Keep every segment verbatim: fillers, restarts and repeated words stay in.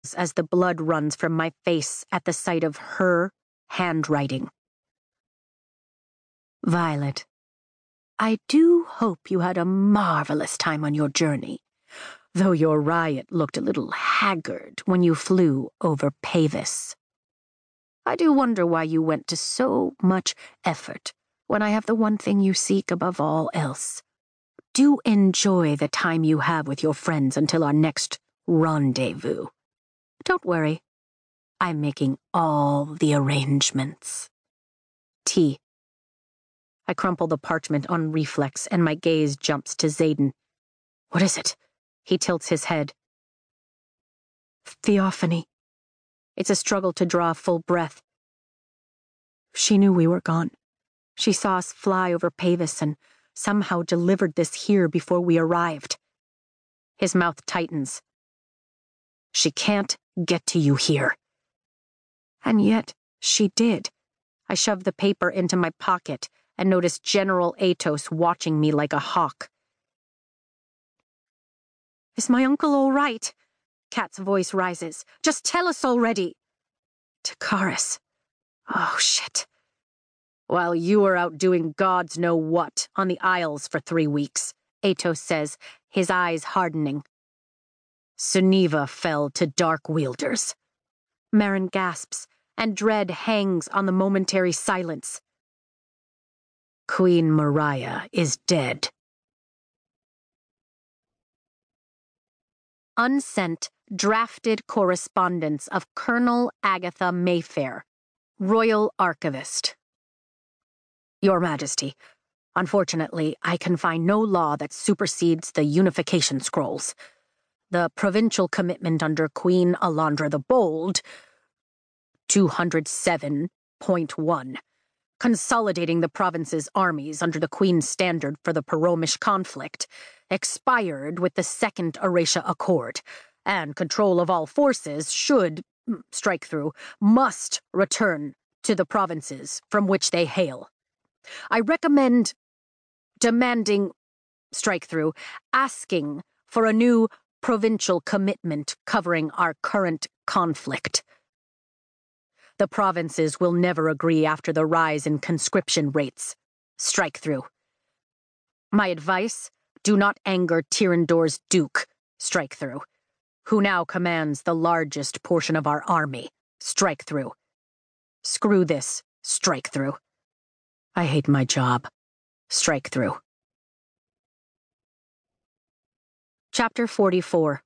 as the blood runs from my face at the sight of her handwriting. Violet, I do hope you had a marvelous time on your journey, though your riot looked a little haggard when you flew over Pavis. I do wonder why you went to so much effort when I have the one thing you seek above all else. Do enjoy the time you have with your friends until our next rendezvous. Don't worry, I'm making all the arrangements. T. I crumple the parchment on reflex, and my gaze jumps to Xaden. What is it? He tilts his head. Theophany. It's a struggle to draw a full breath. She knew we were gone. She saw us fly over Pavis and somehow delivered this here before we arrived. His mouth tightens. She can't get to you here. And yet, she did. I shoved the paper into my pocket and noticed General Atos watching me like a hawk. Is my uncle all right? Kat's voice rises. Just tell us already. Takaris. Oh, shit. While you were out doing gods know what on the Isles for three weeks, Atos says, his eyes hardening. Sunniva fell to Dark Wielders. Marin gasps, and dread hangs on the momentary silence. Queen Mariah is dead. Unsent, drafted correspondence of Colonel Agatha Mayfair, Royal Archivist. Your Majesty, unfortunately, I can find no law that supersedes the Unification Scrolls. The provincial commitment under Queen Alondra the Bold, two hundred seven point one, consolidating the province's armies under the Queen's standard for the Paromish conflict, expired with the Second Aracia Accord, and control of all forces should, strike through, must return to the provinces from which they hail. I recommend demanding, strike through, asking for a new provincial commitment covering our current conflict. The provinces will never agree after the rise in conscription rates. Strike through. My advice, do not anger Tyrandor's Duke, strike through, who now commands the largest portion of our army. Strike through. Screw this, strike through. I hate my job. Strike through. Chapter forty-four.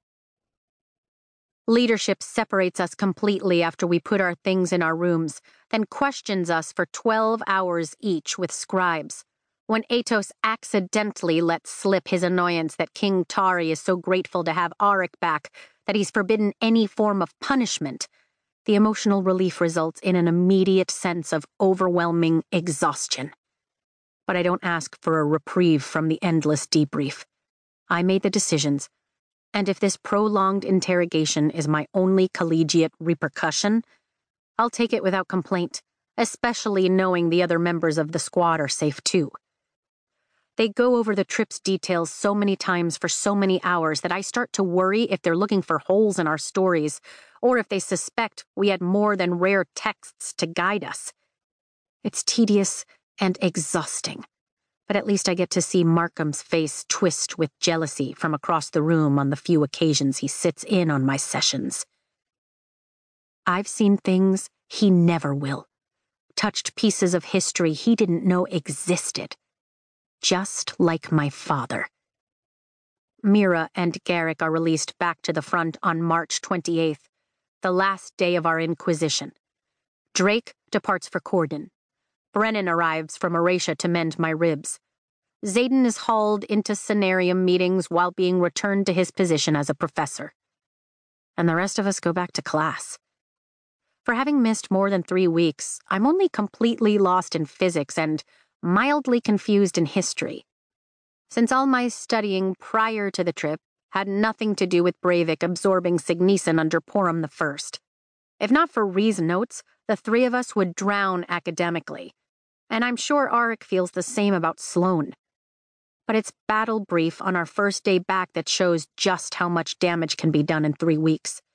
Leadership separates us completely after we put our things in our rooms, then questions us for twelve hours each with scribes. When Atos accidentally lets slip his annoyance that King Tari is so grateful to have Auric back that he's forbidden any form of punishment, the emotional relief results in an immediate sense of overwhelming exhaustion. But I don't ask for a reprieve from the endless debrief. I made the decisions, and if this prolonged interrogation is my only collegiate repercussion, I'll take it without complaint, especially knowing the other members of the squad are safe too. They go over the trip's details so many times for so many hours that I start to worry if they're looking for holes in our stories, or if they suspect we had more than rare texts to guide us. It's tedious and exhausting, but at least I get to see Markham's face twist with jealousy from across the room on the few occasions he sits in on my sessions. I've seen things he never will, touched pieces of history he didn't know existed. Just like my father. Mira and Garrick are released back to the front on March twenty-eighth, the last day of our Inquisition. Drake departs for Cordon. Brennan arrives from Aracia to mend my ribs. Xaden is hauled into Cenarium meetings while being returned to his position as a professor. And the rest of us go back to class. For having missed more than three weeks, I'm only completely lost in physics and mildly confused in history. Since all my studying prior to the trip had nothing to do with Breivik absorbing Signisan under Porum the First. If not for Rhee's notes, the three of us would drown academically, and I'm sure Auric feels the same about Sloane. But it's battle brief on our first day back that shows just how much damage can be done in three weeks.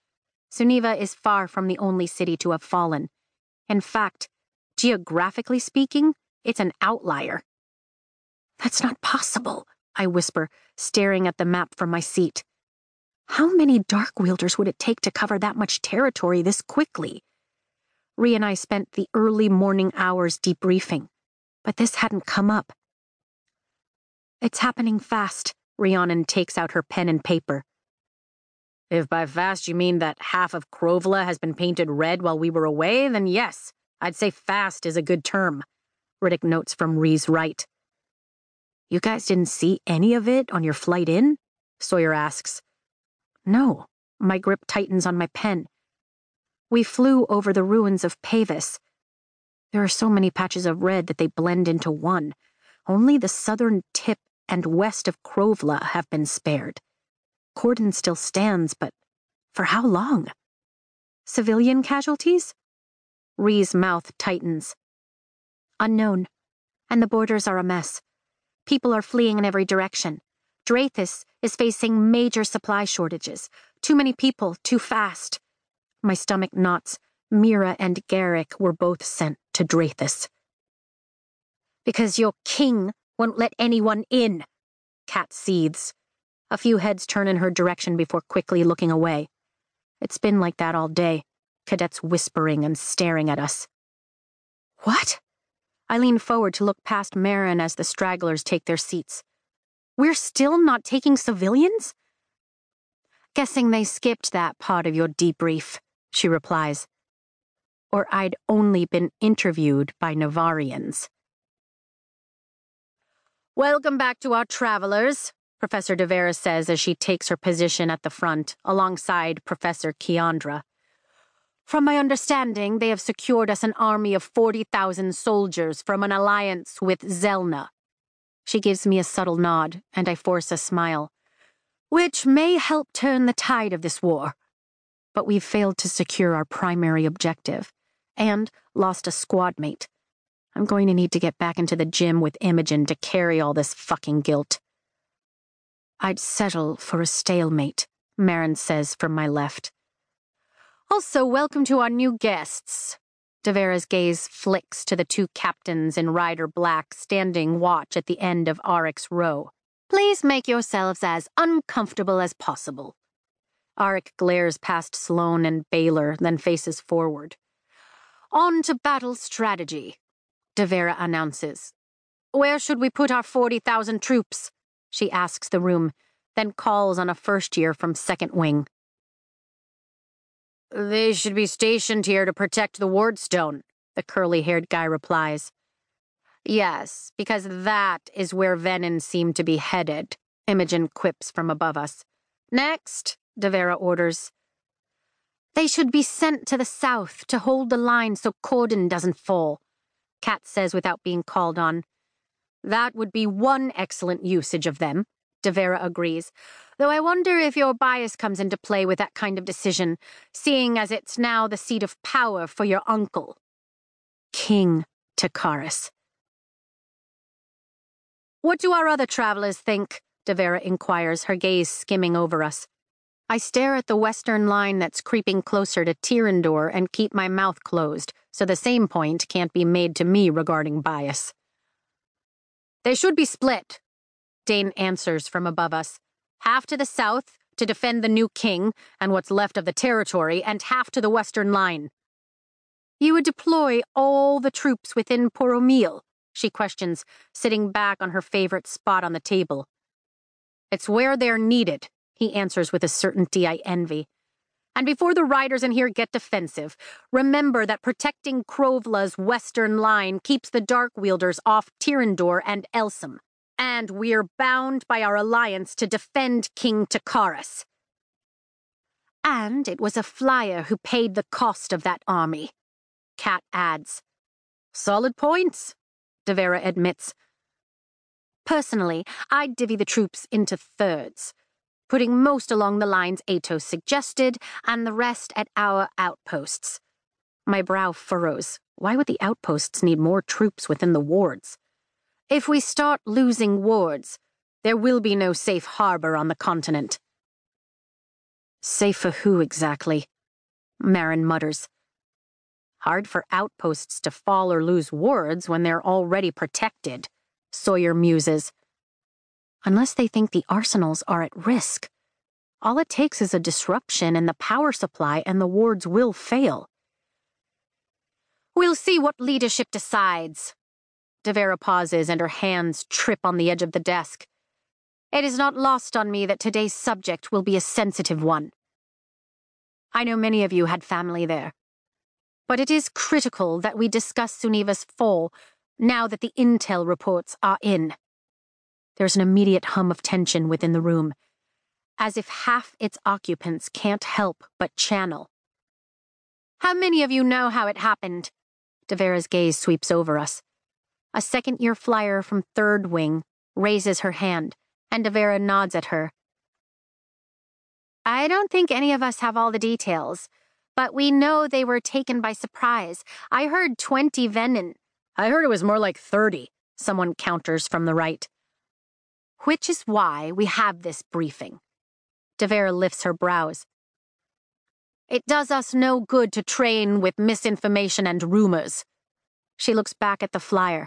Suniva is far from the only city to have fallen. In fact, geographically speaking, it's an outlier. That's not possible, I whisper, staring at the map from my seat. How many Darkwielders would it take to cover that much territory this quickly? Rhea and I spent the early morning hours debriefing, but this hadn't come up. It's happening fast, Rhiannon takes out her pen and paper. If by fast you mean that half of Krovla has been painted red while we were away, then yes, I'd say fast is a good term, Riddick notes from Rhea's right. You guys didn't see any of it on your flight in? Sawyer asks. No, my grip tightens on my pen. We flew over the ruins of Pavis. There are so many patches of red that they blend into one. Only the southern tip and west of Krovla have been spared. Cordon still stands, but for how long? Civilian casualties? Rhea's mouth tightens. Unknown, and the borders are a mess. People are fleeing in every direction. Drathis is facing major supply shortages. Too many people, too fast. My stomach knots. Mira and Garrick were both sent to Drathis. Because your king won't let anyone in, Kat seethes. A few heads turn in her direction before quickly looking away. It's been like that all day, cadets whispering and staring at us. What? I lean forward to look past Marin as the stragglers take their seats. We're still not taking civilians? Guessing they skipped that part of your debrief, she replies. Or I'd only been interviewed by Navarians. Welcome back to our travelers, Professor Devera says as she takes her position at the front, alongside Professor Keandra. From my understanding, they have secured us an army of forty thousand soldiers from an alliance with Zelna. She gives me a subtle nod, and I force a smile. Which may help turn the tide of this war. But we've failed to secure our primary objective, and lost a squad mate. I'm going to need to get back into the gym with Imogen to carry all this fucking guilt. I'd settle for a stalemate, Marin says from my left. Also, welcome to our new guests. Devera's gaze flicks to the two captains in Rider Black standing watch at the end of Arik's row. Please make yourselves as uncomfortable as possible. Arik glares past Sloane and Baylor, then faces forward. On to battle strategy, Devera announces. Where should we put our forty thousand troops? She asks the room, then calls on a first year from Second Wing. They should be stationed here to protect the Wardstone, the curly-haired guy replies. Yes, because that is where Venin seemed to be headed, Imogen quips from above us. Next, Devera orders. They should be sent to the south to hold the line so Cordon doesn't fall, Kat says without being called on. That would be one excellent usage of them, Devera agrees, though I wonder if your bias comes into play with that kind of decision, seeing as it's now the seat of power for your uncle. King Takaris. What do our other travelers think? Devera inquires, her gaze skimming over us. I stare at the western line that's creeping closer to Tyrandor and keep my mouth closed, so the same point can't be made to me regarding bias. They should be split, Dane answers from above us. Half to the south, to defend the new king and what's left of the territory, and half to the western line. You would deploy all the troops within Poromil, she questions, sitting back on her favorite spot on the table. It's where they're needed, he answers with a certainty I envy. And before the riders in here get defensive, remember that protecting Krovla's western line keeps the Darkwielders off Tyrandor and Elsum, and we're bound by our alliance to defend King Takaris. And it was a flyer who paid the cost of that army, Kat adds. Solid points, Devera admits. Personally, I'd divvy the troops into thirds, putting most along the lines Atos suggested, and the rest at our outposts. My brow furrows. Why would the outposts need more troops within the wards? If we start losing wards, there will be no safe harbor on the continent. Safe for who exactly? Marin mutters. Hard for outposts to fall or lose wards when they're already protected, Sawyer muses. Unless they think the arsenals are at risk. All it takes is a disruption in the power supply and the wards will fail. We'll see what leadership decides. Devera pauses and her hands trip on the edge of the desk. It is not lost on me that today's subject will be a sensitive one. I know many of you had family there. But it is critical that we discuss Suneva's fall now that the intel reports are in. There's an immediate hum of tension within the room, as if half its occupants can't help but channel. How many of you know how it happened? Devera's gaze sweeps over us. A second-year flyer from Third Wing raises her hand, and Devera nods at her. I don't think any of us have all the details, but we know they were taken by surprise. I heard twenty Venin. I heard it was more like thirty, someone counters from the right. Which is why we have this briefing. Devera lifts her brows. It does us no good to train with misinformation and rumors. She looks back at the flyer.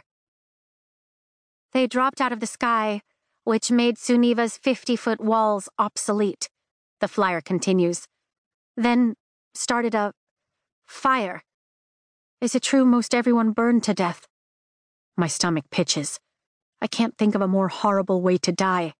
They dropped out of the sky, which made Suneva's fifty-foot walls obsolete, the flyer continues. Then started a fire. Is it true most everyone burned to death? My stomach pitches. I can't think of a more horrible way to die.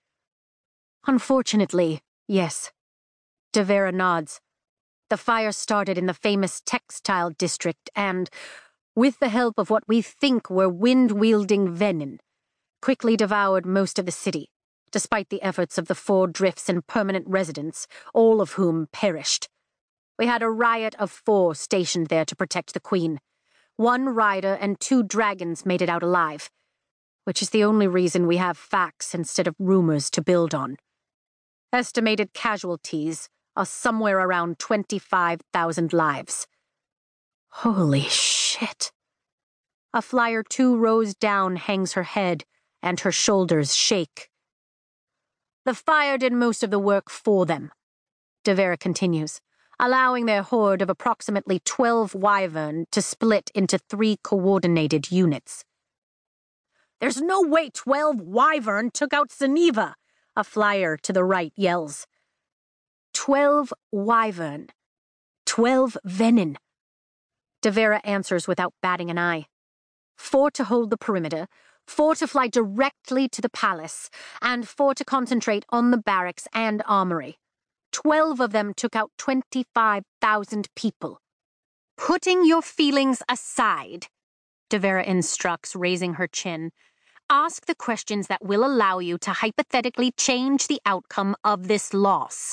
Unfortunately, yes. Devera nods. The fire started in the famous textile district and, with the help of what we think were wind-wielding Venin, quickly devoured most of the city, despite the efforts of the four drifts and permanent residents, all of whom perished. We had a riot of four stationed there to protect the Queen. One rider and two dragons made it out alive, which is the only reason we have facts instead of rumors to build on. Estimated casualties are somewhere around twenty-five thousand lives. Holy shit. A flyer two rows down hangs her head, and her shoulders shake. The fire did most of the work for them, Devera continues, allowing their horde of approximately twelve wyvern to split into three coordinated units. There's no way twelve wyvern took out Suneva, a flyer to the right yells. Twelve wyvern. Twelve venin. Devera answers without batting an eye. Four to hold the perimeter, four to fly directly to the palace, and four to concentrate on the barracks and armory. Twelve of them took out twenty-five thousand people. Putting your feelings aside, Devera instructs, raising her chin, ask the questions that will allow you to hypothetically change the outcome of this loss.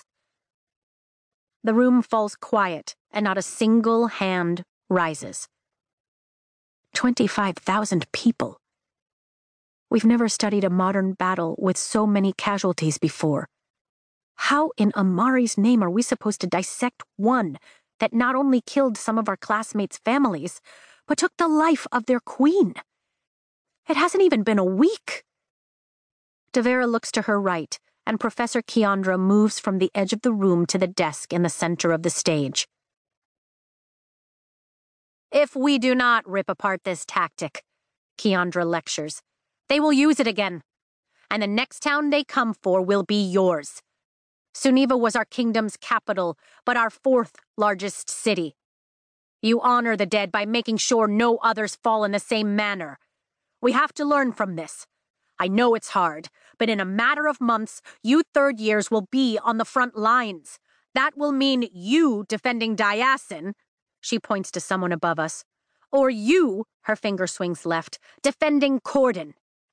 The room falls quiet, and not a single hand rises. Twenty-five thousand people. We've never studied a modern battle with so many casualties before. How in Amari's name are we supposed to dissect one that not only killed some of our classmates' families, but took the life of their queen? It hasn't even been a week. Devera looks to her right, and Professor Keandra moves from the edge of the room to the desk in the center of the stage. If we do not rip apart this tactic, Keandra lectures, they will use it again, and the next town they come for will be yours. Suneva was our kingdom's capital, but our fourth largest city. You honor the dead by making sure no others fall in the same manner. We have to learn from this. I know it's hard, but in a matter of months, you third years will be on the front lines. That will mean you defending Diasen, she points to someone above us, or you, her finger swings left, defending Corden.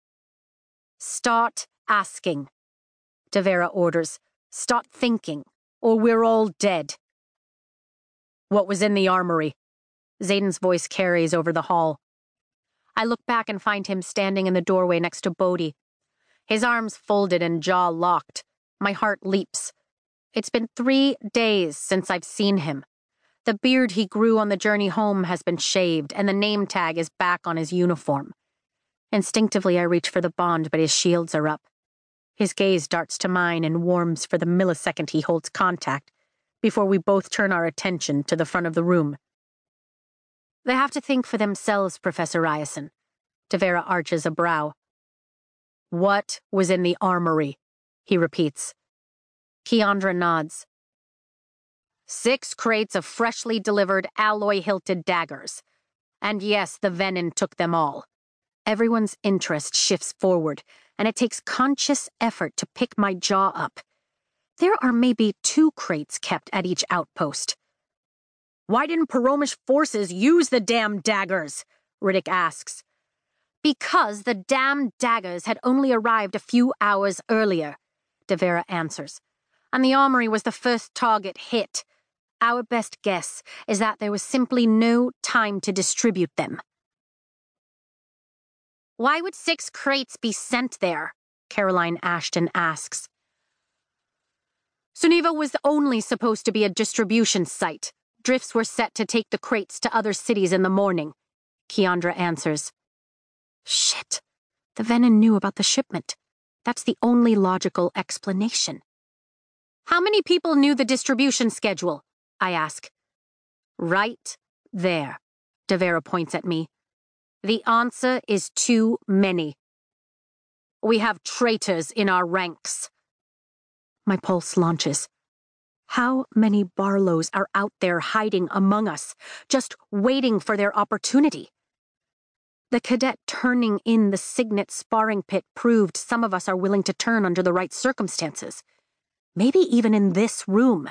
Start asking, Devera orders. Stop thinking, or we're all dead. What was in the armory? Zayden's voice carries over the hall. I look back and find him standing in the doorway next to Bodhi. His arms folded and jaw locked. My heart leaps. It's been three days since I've seen him. The beard he grew on the journey home has been shaved, and the name tag is back on his uniform. Instinctively, I reach for the bond, but his shields are up. His gaze darts to mine and warms for the millisecond he holds contact, before we both turn our attention to the front of the room. They have to think for themselves, Professor Ryerson. Devera arches a brow. What was in the armory? He repeats. Keandra nods. Six crates of freshly delivered alloy-hilted daggers. And yes, the Venin took them all. Everyone's interest shifts forward, and it takes conscious effort to pick my jaw up. There are maybe two crates kept at each outpost. Why didn't Paromish forces use the damn daggers? Riddick asks. Because the damn daggers had only arrived a few hours earlier, Devera answers. And the armory was the first target hit. Our best guess is that there was simply no time to distribute them. Why would six crates be sent there? Caroline Ashton asks. Suniva was only supposed to be a distribution site. Drifts were set to take the crates to other cities in the morning, Keandra answers. Shit. The Venin knew about the shipment. That's the only logical explanation. How many people knew the distribution schedule? I ask. Right there, Devera points at me. The answer is too many. We have traitors in our ranks. My pulse launches. How many Barlows are out there hiding among us, just waiting for their opportunity? The cadet turning in the Signet sparring pit proved some of us are willing to turn under the right circumstances. Maybe even in this room.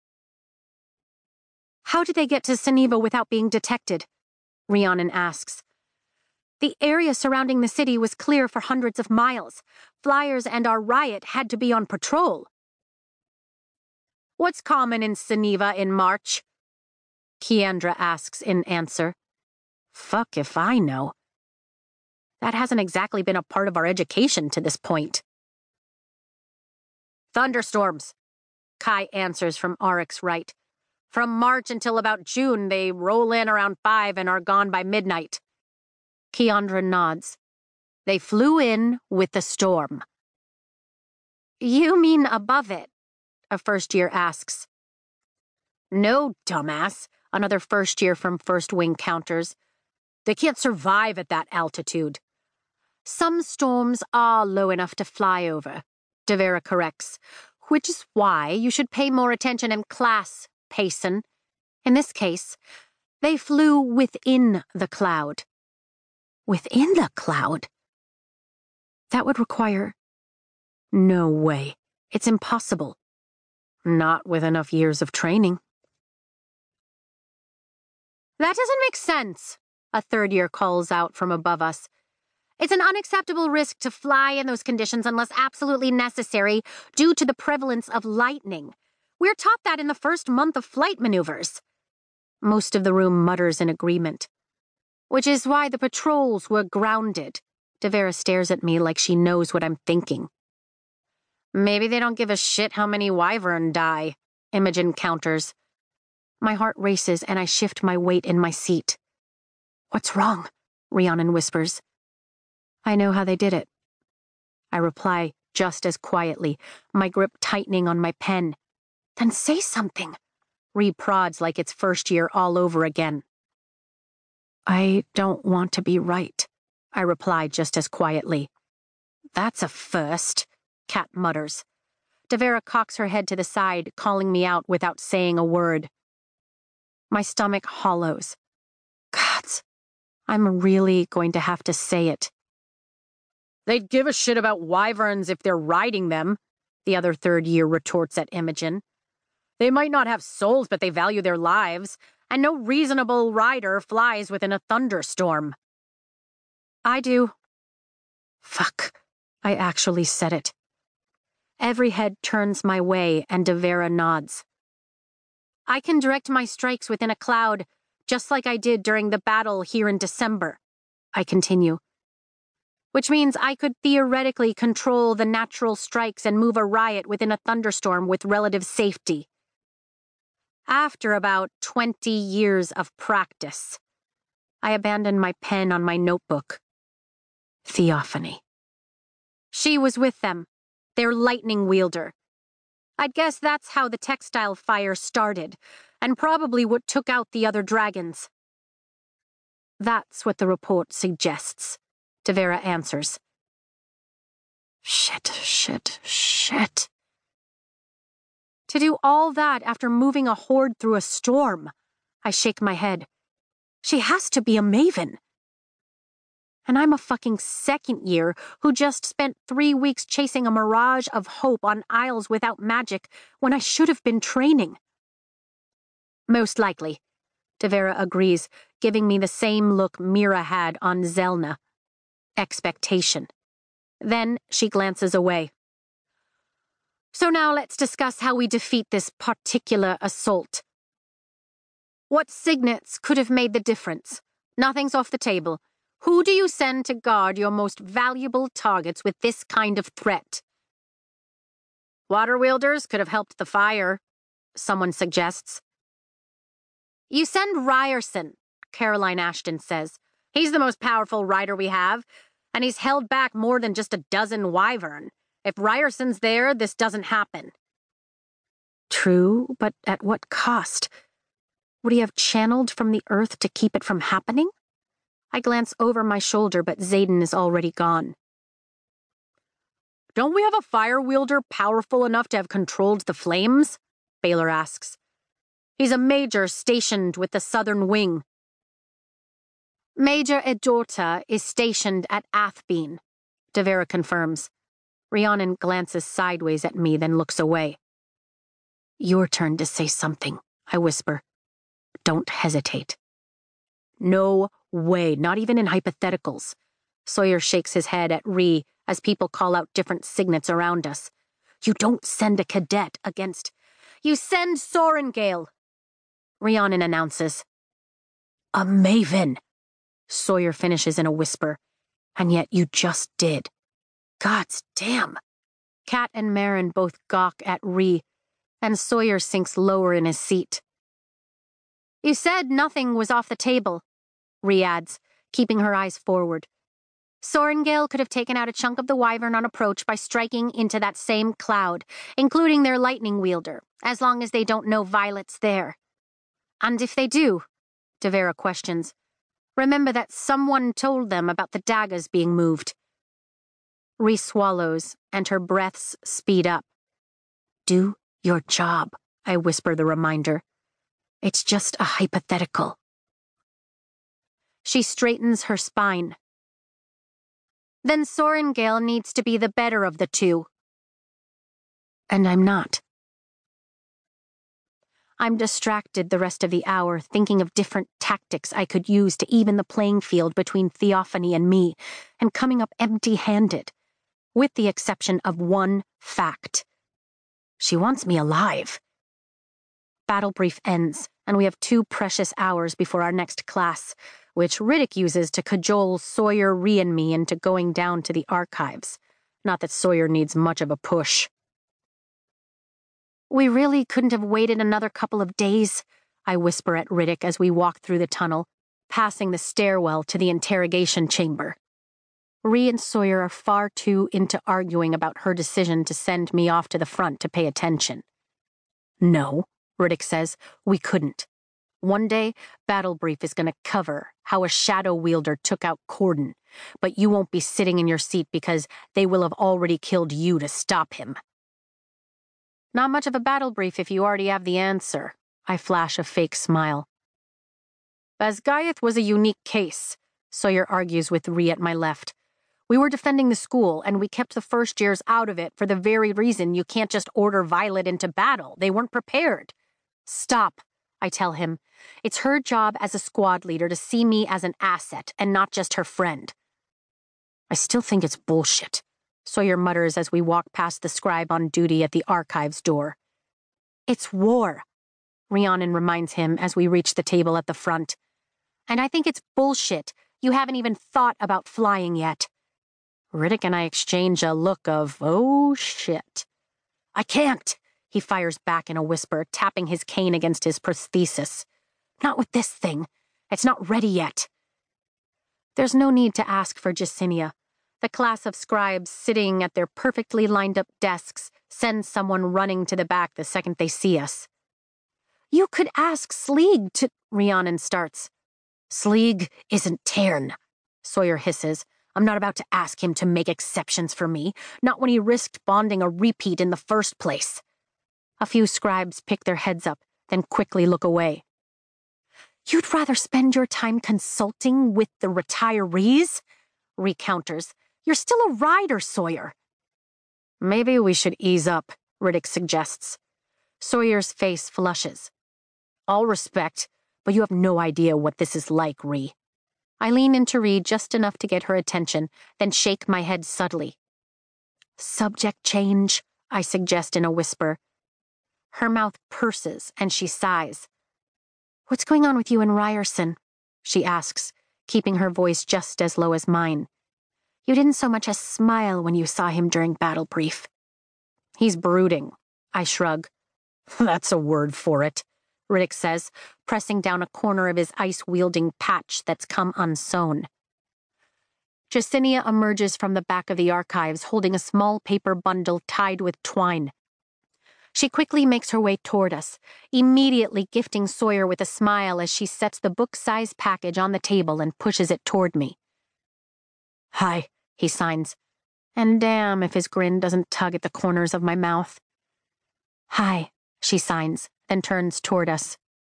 How did they get to Suniva without being detected? Rhiannon asks. The area surrounding the city was clear for hundreds of miles. Flyers and our riot had to be on patrol. What's common in Suniva in March? Keandra asks in answer. Fuck if I know. That hasn't exactly been a part of our education to this point. Thunderstorms, Kai answers from Auric's right. From March until about June, they roll in around five and are gone by midnight. Keandra nods. They flew in with the storm. You mean above it? A first year asks. No, dumbass, another first year from First Wing counters. They can't survive at that altitude. Some storms are low enough to fly over, Devera corrects, which is why you should pay more attention in class, Payson. In this case, they flew within the cloud. Within the cloud? That would require... No way. It's impossible. Not with enough years of training. That doesn't make sense, a third year calls out from above us. It's an unacceptable risk to fly in those conditions unless absolutely necessary due to the prevalence of lightning. We're taught that in the first month of flight maneuvers. Most of the room mutters in agreement. Which is why the patrols were grounded. Devera stares at me like she knows what I'm thinking. Maybe they don't give a shit how many Wyvern die, Imogen counters. My heart races and I shift my weight in my seat. What's wrong? Rhiannon whispers. I know how they did it. I reply just as quietly, my grip tightening on my pen. Then say something. Rhi prods like it's first year all over again. I don't want to be right, I reply just as quietly. That's a first, Kat mutters. Devera cocks her head to the side, calling me out without saying a word. My stomach hollows. Gods, I'm really going to have to say it. They'd give a shit about wyverns if they're riding them, the other third year retorts at Imogen. They might not have souls, but they value their lives, and no reasonable rider flies within a thunderstorm. I do. Fuck, I actually said it. Every head turns my way, and Devera nods. I can direct my strikes within a cloud, just like I did during the battle here in December, I continue. Which means I could theoretically control the natural strikes and move a riot within a thunderstorm with relative safety. After about twenty years of practice, I abandoned my pen on my notebook. Theophany. She was with them, their lightning wielder. I'd guess that's how the textile fire started, and probably what took out the other dragons. That's what the report suggests, Devera answers. Shit, shit, shit. To do all that after moving a horde through a storm. I shake my head. She has to be a maven. And I'm a fucking second year who just spent three weeks chasing a mirage of hope on isles without magic when I should have been training. Most likely, Devera agrees, giving me the same look Mira had on Zelna. Expectation. Then she glances away. So now let's discuss how we defeat this particular assault. What signets could have made the difference? Nothing's off the table. Who do you send to guard your most valuable targets with this kind of threat? Water wielders could have helped the fire, someone suggests. You send Ryerson, Caroline Ashton says. He's the most powerful rider we have, and he's held back more than just a dozen wyvern. If Ryerson's there, this doesn't happen. True, but at what cost? Would he have channeled from the earth to keep it from happening? I glance over my shoulder, but Xaden is already gone. Don't we have a fire wielder powerful enough to have controlled the flames? Baylor asks. He's a major stationed with the Southern Wing. Major Edorta is stationed at Athbean, Devera confirms. Rhiannon glances sideways at me, then looks away. Your turn to say something, I whisper. Don't hesitate. No way, not even in hypotheticals. Sawyer shakes his head at Rhi as people call out different signets around us. You don't send a cadet against... You send Sorengale, Rhiannon announces. A maven, Sawyer finishes in a whisper. And yet you just did. God's damn. Kat and Marin both gawk at Rhi, and Sawyer sinks lower in his seat. You said nothing was off the table, Rhi adds, keeping her eyes forward. Sorengale could have taken out a chunk of the wyvern on approach by striking into that same cloud, including their lightning wielder, as long as they don't know Violet's there. And if they do, Devera questions, remember that someone told them about the daggers being moved. Rhi swallows, and her breaths speed up. Do your job, I whisper the reminder. It's just a hypothetical. She straightens her spine. Then Sorengale needs to be the better of the two. And I'm not. I'm distracted the rest of the hour thinking of different tactics I could use to even the playing field between Theophany and me, and coming up empty-handed, with the exception of one fact. She wants me alive. Battle brief ends, and we have two precious hours before our next class, which Riddick uses to cajole Sawyer, Rhi, and me into going down to the archives. Not that Sawyer needs much of a push. We really couldn't have waited another couple of days, I whisper at Riddick as we walk through the tunnel, passing the stairwell to the interrogation chamber. Rhi and Sawyer are far too into arguing about her decision to send me off to the front to pay attention. No, Riddick says, we couldn't. One day, Battle Brief is going to cover how a shadow wielder took out Corden, but you won't be sitting in your seat because they will have already killed you to stop him. Not much of a battle brief if you already have the answer. I flash a fake smile. Basgaiath was a unique case, Sawyer argues with Rhi at my left. We were defending the school, and we kept the first years out of it for the very reason you can't just order Violet into battle. They weren't prepared. Stop, I tell him. It's her job as a squad leader to see me as an asset and not just her friend. I still think it's bullshit, Sawyer mutters as we walk past the scribe on duty at the archives door. It's war, Rhiannon reminds him as we reach the table at the front. And I think it's bullshit. You haven't even thought about flying yet. Riddick and I exchange a look of, oh shit. I can't, he fires back in a whisper, tapping his cane against his prosthesis. Not with this thing. It's not ready yet. There's no need to ask for Jacinia. The class of scribes sitting at their perfectly lined-up desks sends someone running to the back the second they see us. "You could ask Sleeg to—" Rhiannon starts. "Sleeg isn't Tairn," Sawyer hisses. "I'm not about to ask him to make exceptions for me, not when he risked bonding a repeat in the first place." A few scribes pick their heads up, then quickly look away. "You'd rather spend your time consulting with the retirees?" Rhi counters. "You're still a rider, Sawyer." "Maybe we should ease up," Riddick suggests. Sawyer's face flushes. "All respect, but you have no idea what this is like, Rhi." I lean into Rhi just enough to get her attention, then shake my head subtly. "Subject change," I suggest in a whisper. Her mouth purses and she sighs. "What's going on with you and Ryerson?" she asks, keeping her voice just as low as mine. "You didn't so much as smile when you saw him during battle brief." "He's brooding," I shrug. "That's a word for it," Riddick says, pressing down a corner of his ice-wielding patch that's come unsewn. Jesinia emerges from the back of the archives holding a small paper bundle tied with twine. She quickly makes her way toward us, immediately gifting Sawyer with a smile as she sets the book-sized package on the table and pushes it toward me. "Hi," he signs, and damn if his grin doesn't tug at the corners of my mouth. "Hi," she signs, then turns toward us.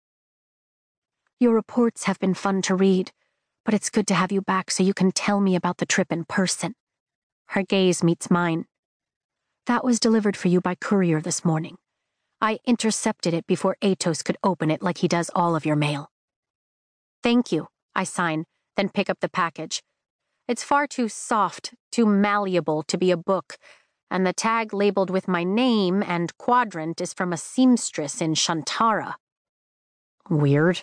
"Your reports have been fun to read, but it's good to have you back so you can tell me about the trip in person." Her gaze meets mine. "That was delivered for you by courier this morning. I intercepted it before Atos could open it like he does all of your mail." "Thank you," I sign, then pick up the package. It's far too soft, too malleable to be a book, and the tag labeled with my name and quadrant is from a seamstress in Shantara. Weird.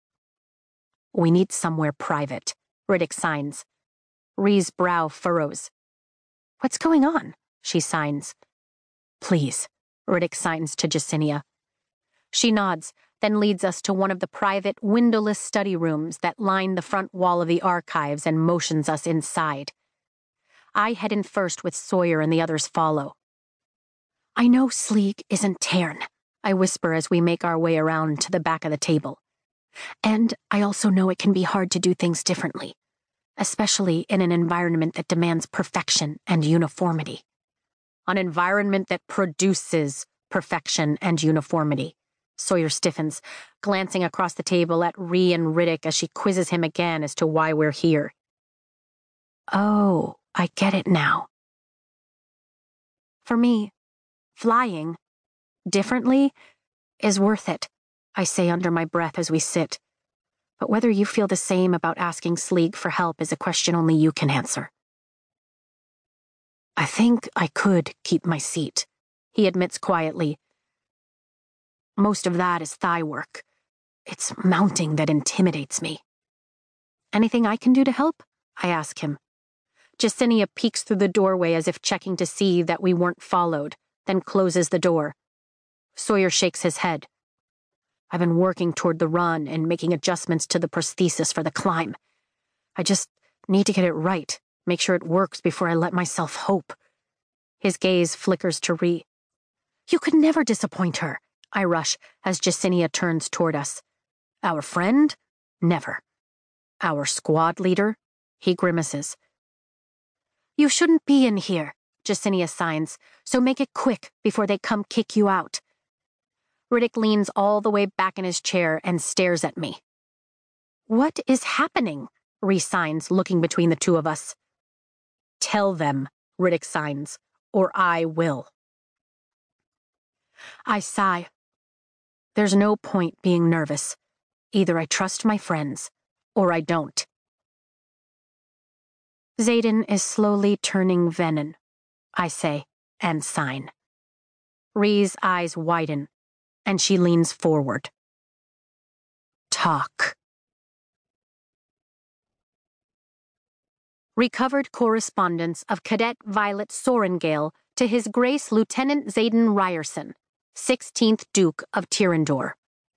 "We need somewhere private," Riddick signs. Rhi's brow furrows. "What's going on?" she signs. "Please," Riddick signs to Jesinia. She nods, then leads us to one of the private, windowless study rooms that line the front wall of the archives and motions us inside. I head in first with Sawyer and the others follow. "I know Sleeg isn't Tairn," I whisper as we make our way around to the back of the table. "And I also know it can be hard to do things differently, especially in an environment that demands perfection and uniformity." "An environment that produces perfection and uniformity." Sawyer stiffens, glancing across the table at Rhi and Riddick as she quizzes him again as to why we're here. "Oh, I get it now." "For me, flying, differently, is worth it," I say under my breath as we sit. "But whether you feel the same about asking Sleeg for help is a question only you can answer." "I think I could keep my seat," he admits quietly. "Most of that is thigh work. It's mounting that intimidates me." "Anything I can do to help?" I ask him. Jesinia peeks through the doorway as if checking to see that we weren't followed, then closes the door. Sawyer shakes his head. "I've been working toward the run and making adjustments to the prosthesis for the climb. I just need to get it right, make sure it works before I let myself hope." His gaze flickers to Rhi. "You could never disappoint her," I rush as Jesinia turns toward us. "Our friend? Never. Our squad leader?" He grimaces. "You shouldn't be in here," Jesinia signs, "so make it quick before they come kick you out." Riddick leans all the way back in his chair and stares at me. "What is happening?" Rhi signs, looking between the two of us. "Tell them," Riddick signs, "or I will." I sigh. There's no point being nervous. Either I trust my friends, or I don't. "Xaden is slowly turning venom," I say, and sign. Rhi's eyes widen, and she leans forward. "Talk." Recovered correspondence of Cadet Violet Sorengale to His Grace Lieutenant Xaden Ryerson, sixteenth Duke of Tyrrendor.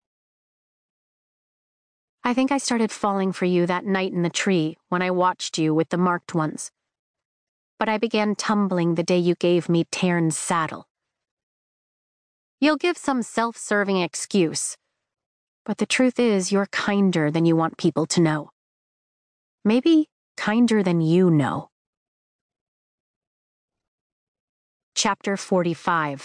I think I started falling for you that night in the tree when I watched you with the marked ones. but I began tumbling the day you gave me Tairn's saddle. You'll give some self-serving excuse, but the truth is you're kinder than you want people to know. Maybe kinder than you know. Chapter forty-five.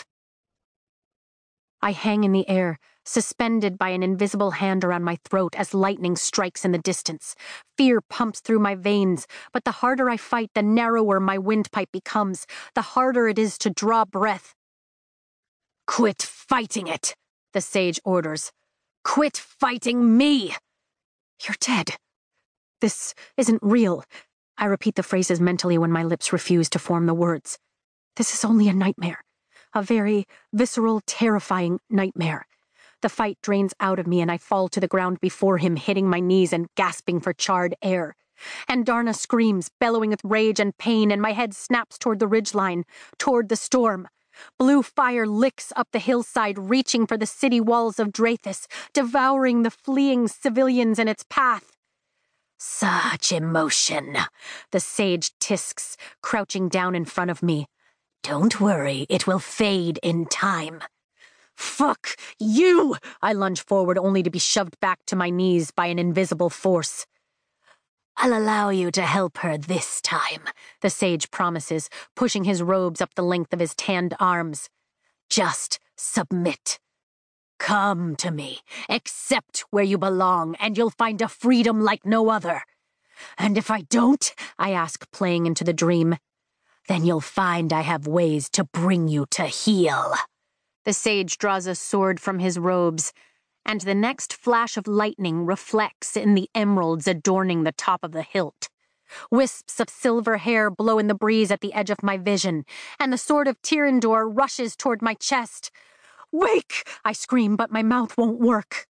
I hang in the air, suspended by an invisible hand around my throat as lightning strikes in the distance. Fear pumps through my veins, but the harder I fight, the narrower my windpipe becomes, the harder it is to draw breath. "Quit fighting it," the sage orders. "Quit fighting me!" "You're dead. This isn't real." I repeat the phrases mentally when my lips refuse to form the words. This is only a nightmare. A very visceral, terrifying nightmare. The fight drains out of me and I fall to the ground before him, hitting my knees and gasping for charred air. Andarna screams, bellowing with rage and pain, and my head snaps toward the ridgeline, toward the storm. Blue fire licks up the hillside, reaching for the city walls of Drathis, devouring the fleeing civilians in its path. "Such emotion," the sage tisks, crouching down in front of me. "Don't worry, it will fade in time." "Fuck you!" I lunge forward only to be shoved back to my knees by an invisible force. "I'll allow you to help her this time," the sage promises, pushing his robes up the length of his tanned arms. "Just submit. Come to me, accept where you belong, and you'll find a freedom like no other. And if I don't," I ask, playing into the dream, "then you'll find I have ways to bring you to heel." The sage draws a sword from his robes, and the next flash of lightning reflects in the emeralds adorning the top of the hilt. Wisps of silver hair blow in the breeze at the edge of my vision, and the sword of Tyrrendor rushes toward my chest. "Wake!" I scream, but my mouth won't work.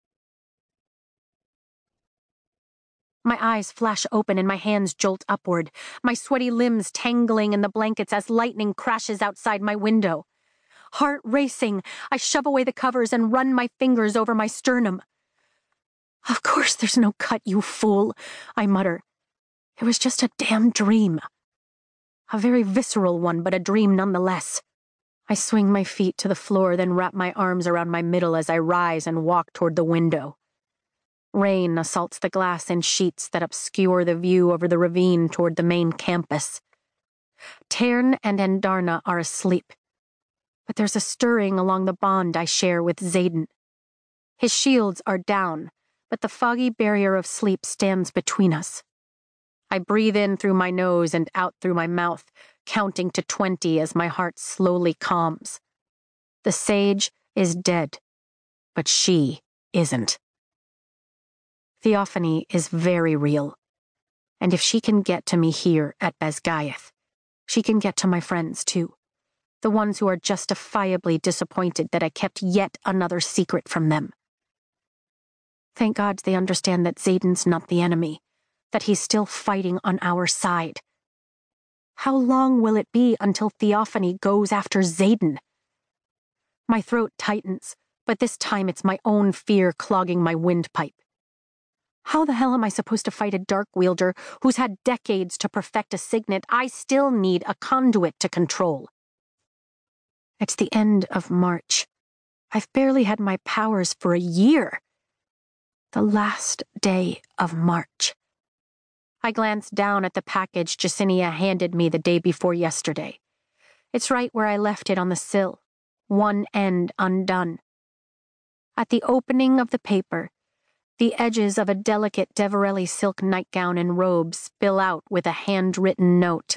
My eyes flash open and my hands jolt upward, my sweaty limbs tangling in the blankets as lightning crashes outside my window. Heart racing, I shove away the covers and run my fingers over my sternum. "Of course there's no cut, you fool," I mutter. "It was just a damn dream. A very visceral one, but a dream nonetheless." I swing my feet to the floor, then wrap my arms around my middle as I rise and walk toward the window. Rain assaults the glass in sheets that obscure the view over the ravine toward the main campus. Tairn and Andarna are asleep, but there's a stirring along the bond I share with Xaden. His shields are down, but the foggy barrier of sleep stands between us. I breathe in through my nose and out through my mouth, counting to twenty as my heart slowly calms. The sage is dead, but she isn't. Theophany is very real, and if she can get to me here at Basgiath, she can get to my friends too, the ones who are justifiably disappointed that I kept yet another secret from them. Thank God they understand that Xaden's not the enemy, that he's still fighting on our side. How long will it be until Theophany goes after Xaden? My throat tightens, but this time it's my own fear clogging my windpipe. How the hell am I supposed to fight a dark wielder who's had decades to perfect a signet I still need a conduit to control? It's the end of March. I've barely had my powers for a year. The last day of March. I glanced down at the package Jesinia handed me the day before yesterday. It's right where I left it on the sill, one end undone. At the opening of the paper, the edges of a delicate Deverelli silk nightgown and robe spill out with a handwritten note.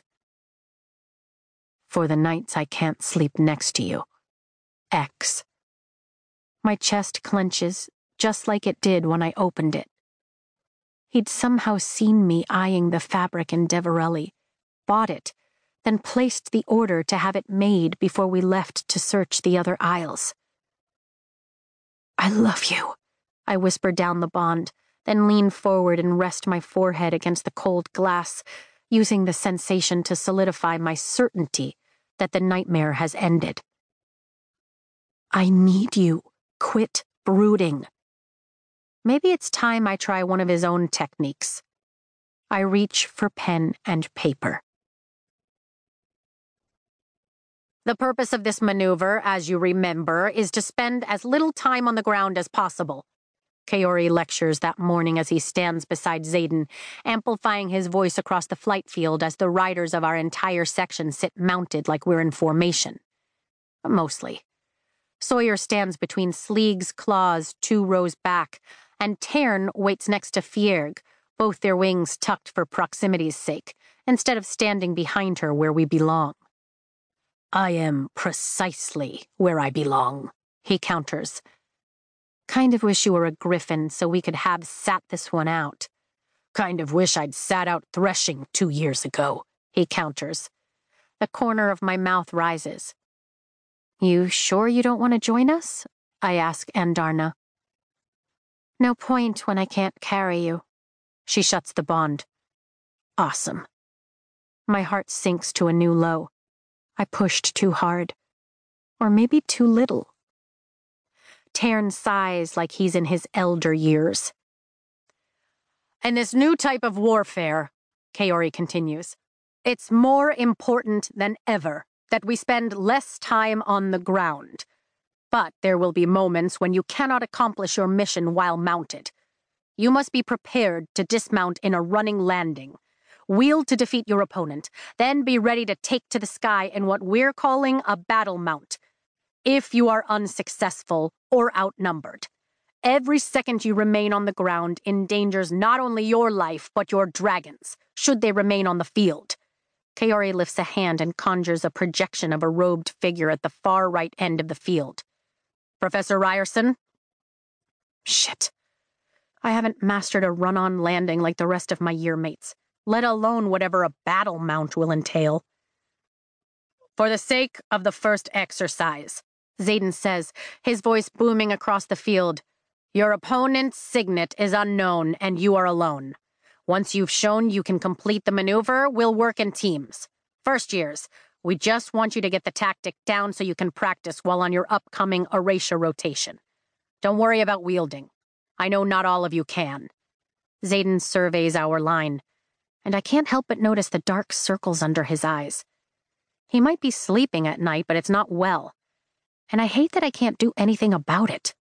"For the nights I can't sleep next to you. X." My chest clenches, just like it did when I opened it. He'd somehow seen me eyeing the fabric in Deverelli, bought it, then placed the order to have it made before we left to search the other aisles. "I love you," I whisper down the bond, then lean forward and rest my forehead against the cold glass, using the sensation to solidify my certainty that the nightmare has ended. "I need you. Quit brooding." Maybe it's time I try one of his own techniques. I reach for pen and paper. The purpose of this maneuver, as you remember, is to spend as little time on the ground as possible. Kaori lectures that morning as he stands beside Xaden, amplifying his voice across the flight field as the riders of our entire section sit mounted like we're in formation. Mostly. Sawyer stands between Sleeg's claws two rows back, and Tern waits next to Fierg, both their wings tucked for proximity's sake, instead of standing behind her where we belong. I am precisely where I belong, he counters. Kind of wish you were a griffin so we could have sat this one out. Kind of wish I'd sat out threshing two years ago, he counters. The corner of my mouth rises. You sure you don't want to join us? I ask Andarna. No point when I can't carry you. She shuts the bond. Awesome. My heart sinks to a new low. I pushed too hard. Or maybe too little. Tern sighs like he's in his elder years. In this new type of warfare, Kaori continues, it's more important than ever that we spend less time on the ground. But there will be moments when you cannot accomplish your mission while mounted. You must be prepared to dismount in a running landing, wheel to defeat your opponent, then be ready to take to the sky in what we're calling a battle mount. If you are unsuccessful or outnumbered, every second you remain on the ground endangers not only your life but your dragons, should they remain on the field. Kaori lifts a hand and conjures a projection of a robed figure at the far right end of the field. Professor Ryerson? Shit. I haven't mastered a run-on landing like the rest of my yearmates, let alone whatever a battle mount will entail. For the sake of the first exercise, Xaden says, his voice booming across the field, your opponent's signet is unknown and you are alone. Once you've shown you can complete the maneuver, we'll work in teams. First years, we just want you to get the tactic down so you can practice while on your upcoming erasure rotation. Don't worry about wielding. I know not all of you can. Xaden surveys our line, and I can't help but notice the dark circles under his eyes. He might be sleeping at night, but it's not well. And I hate that I can't do anything about it.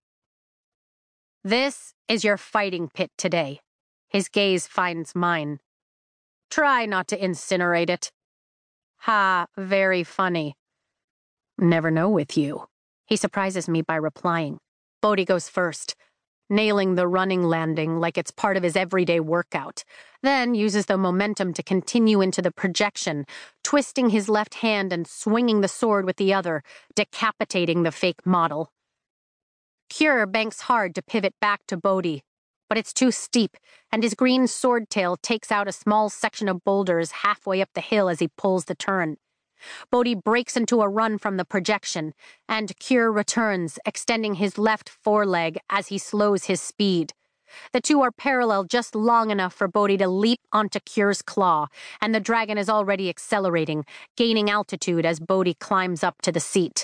This is your fighting pit today. His gaze finds mine. Try not to incinerate it. Ha, very funny. Never know with you. He surprises me by replying. Bodhi goes first, nailing the running landing like it's part of his everyday workout, then uses the momentum to continue into the projection, twisting his left hand and swinging the sword with the other, decapitating the fake model. Cure banks hard to pivot back to Bodhi, but it's too steep, and his green sword tail takes out a small section of boulders halfway up the hill as he pulls the turn. Bodhi breaks into a run from the projection, and Cure returns, extending his left foreleg as he slows his speed. The two are parallel just long enough for Bodhi to leap onto Cure's claw, and the dragon is already accelerating, gaining altitude as Bodhi climbs up to the seat.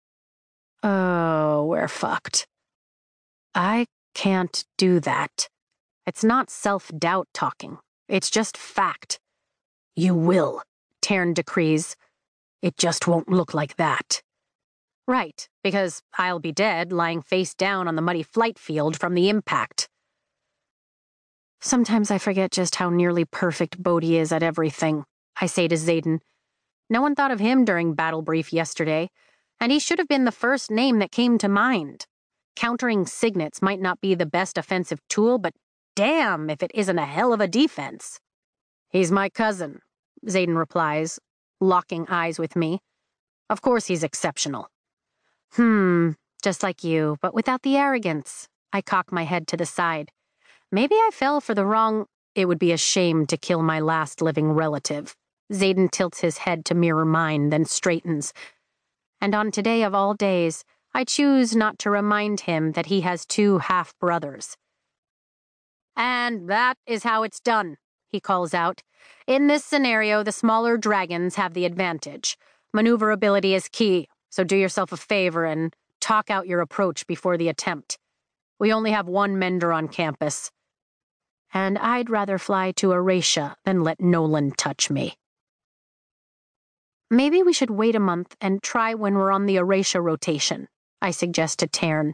Oh, we're fucked. I can't do that. It's not self-doubt talking. It's just fact. You will, Tern decrees. It just won't look like that. Right, because I'll be dead, lying face down on the muddy flight field from the impact. Sometimes I forget just how nearly perfect Bodhi is at everything, I say to Xaden. No one thought of him during battle brief yesterday, and he should have been the first name that came to mind. Countering signets might not be the best offensive tool, but damn if it isn't a hell of a defense. He's my cousin, Xaden replies, locking eyes with me. Of course he's exceptional. Hmm, just like you, but without the arrogance. I cock my head to the side. Maybe I fell for the wrong... It would be a shame to kill my last living relative. Xaden tilts his head to mirror mine, then straightens. And on today of all days, I choose not to remind him that he has two half-brothers. And that is how it's done, he calls out. In this scenario, the smaller dragons have the advantage. Maneuverability is key, so do yourself a favor and talk out your approach before the attempt. We only have one mender on campus. And I'd rather fly to Erasia than let Nolan touch me. Maybe we should wait a month and try when we're on the Eratia rotation, I suggest to Tairn.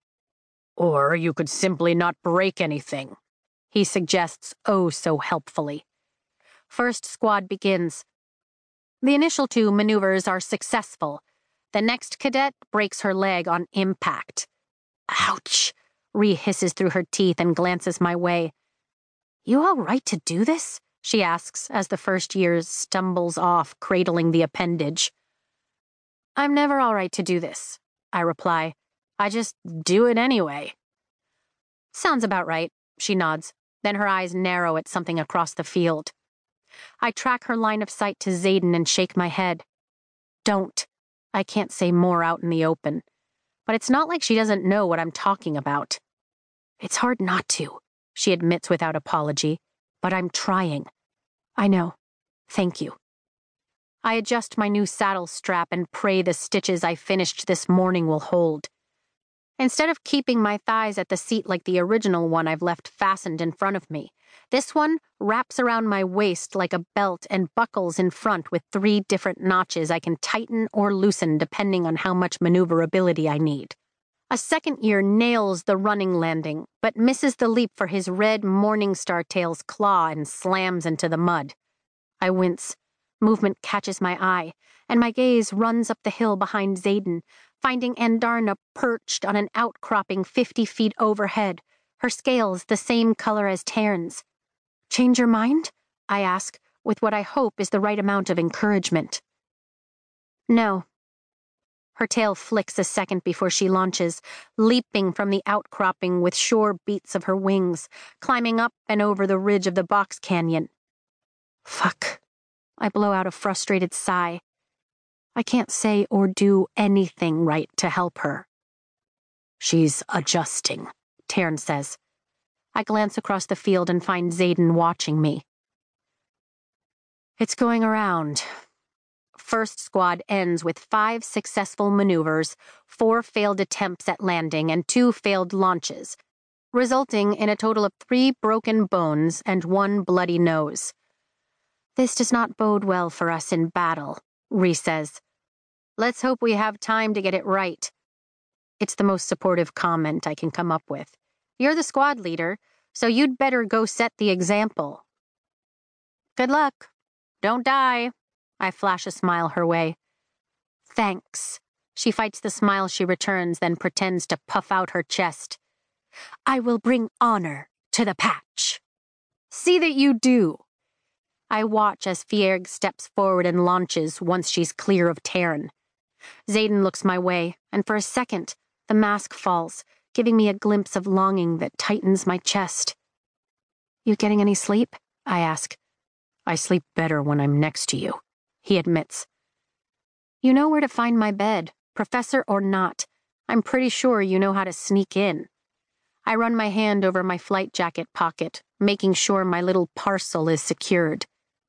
Or you could simply not break anything, he suggests oh so helpfully. First squad begins. The initial two maneuvers are successful. The next cadet breaks her leg on impact. Ouch, Ree hisses through her teeth and glances my way. You all right to do this? She asks as the first year stumbles off, cradling the appendage. I'm never all right to do this, I reply. I just do it anyway. Sounds about right, she nods. Then her eyes narrow at something across the field. I track her line of sight to Xaden and shake my head. Don't. I can't say more out in the open. But it's not like she doesn't know what I'm talking about. It's hard not to, she admits without apology, but I'm trying. I know. Thank you. I adjust my new saddle strap and pray the stitches I finished this morning will hold. Instead of keeping my thighs at the seat like the original one I've left fastened in front of me, this one wraps around my waist like a belt and buckles in front with three different notches I can tighten or loosen depending on how much maneuverability I need. A second year nails the running landing, but misses the leap for his red Morningstar tail's claw and slams into the mud. I wince. Movement catches my eye, and my gaze runs up the hill behind Xaden, finding Andarna perched on an outcropping fifty feet overhead, her scales the same color as Tairn's. Change your mind? I ask, with what I hope is the right amount of encouragement. No. Her tail flicks a second before she launches, leaping from the outcropping with sure beats of her wings, climbing up and over the ridge of the box canyon. Fuck. I blow out a frustrated sigh. I can't say or do anything right to help her. She's adjusting, Tairn says. I glance across the field and find Xaden watching me. It's going around. First squad ends with five successful maneuvers, four failed attempts at landing, and two failed launches, resulting in a total of three broken bones and one bloody nose. This does not bode well for us in battle, Ree says. Let's hope we have time to get it right. It's the most supportive comment I can come up with. You're the squad leader, so you'd better go set the example. Good luck. Don't die. I flash a smile her way. Thanks. She fights the smile she returns, then pretends to puff out her chest. I will bring honor to the patch. See that you do. I watch as Fierg steps forward and launches once she's clear of Tairn. Xaden looks my way, and for a second, the mask falls, giving me a glimpse of longing that tightens my chest. You getting any sleep? I ask. I sleep better when I'm next to you, he admits. You know where to find my bed, professor or not. I'm pretty sure you know how to sneak in. I run my hand over my flight jacket pocket, making sure my little parcel is secured.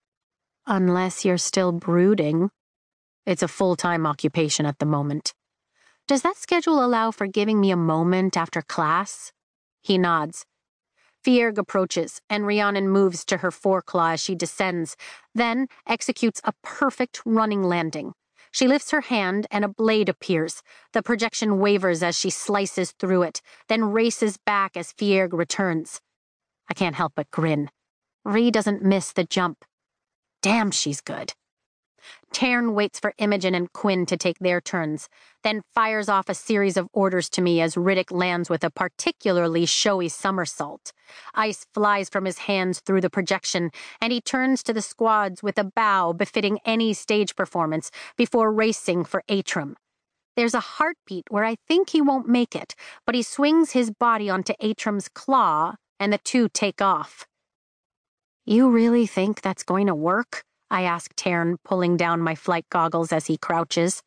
Unless you're still brooding. It's a full-time occupation at the moment. Does that schedule allow for giving me a moment after class? He nods. Fierg approaches, and Rhiannon moves to her foreclaw as she descends, then executes a perfect running landing. She lifts her hand, and a blade appears. The projection wavers as she slices through it, then races back as Fierg returns. I can't help but grin. Rhee doesn't miss the jump. Damn, she's good. Tairn waits for Imogen and Quinn to take their turns, then fires off a series of orders to me as Riddick lands with a particularly showy somersault. Ice flies from his hands through the projection, and he turns to the squads with a bow befitting any stage performance before racing for Atrum. There's a heartbeat where I think he won't make it, but he swings his body onto Atrum's claw, and the two take off. You really think that's going to work? I ask Tairn, pulling down my flight goggles as he crouches.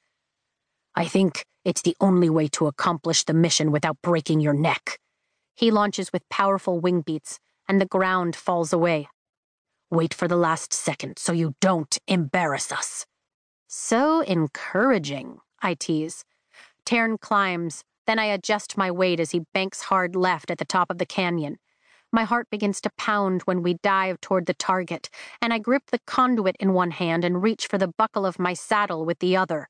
I think it's the only way to accomplish the mission without breaking your neck. He launches with powerful wing beats, and the ground falls away. Wait for the last second so you don't embarrass us. So encouraging, I tease. Tairn climbs, then I adjust my weight as he banks hard left at the top of the canyon. My heart begins to pound when we dive toward the target, and I grip the conduit in one hand and reach for the buckle of my saddle with the other.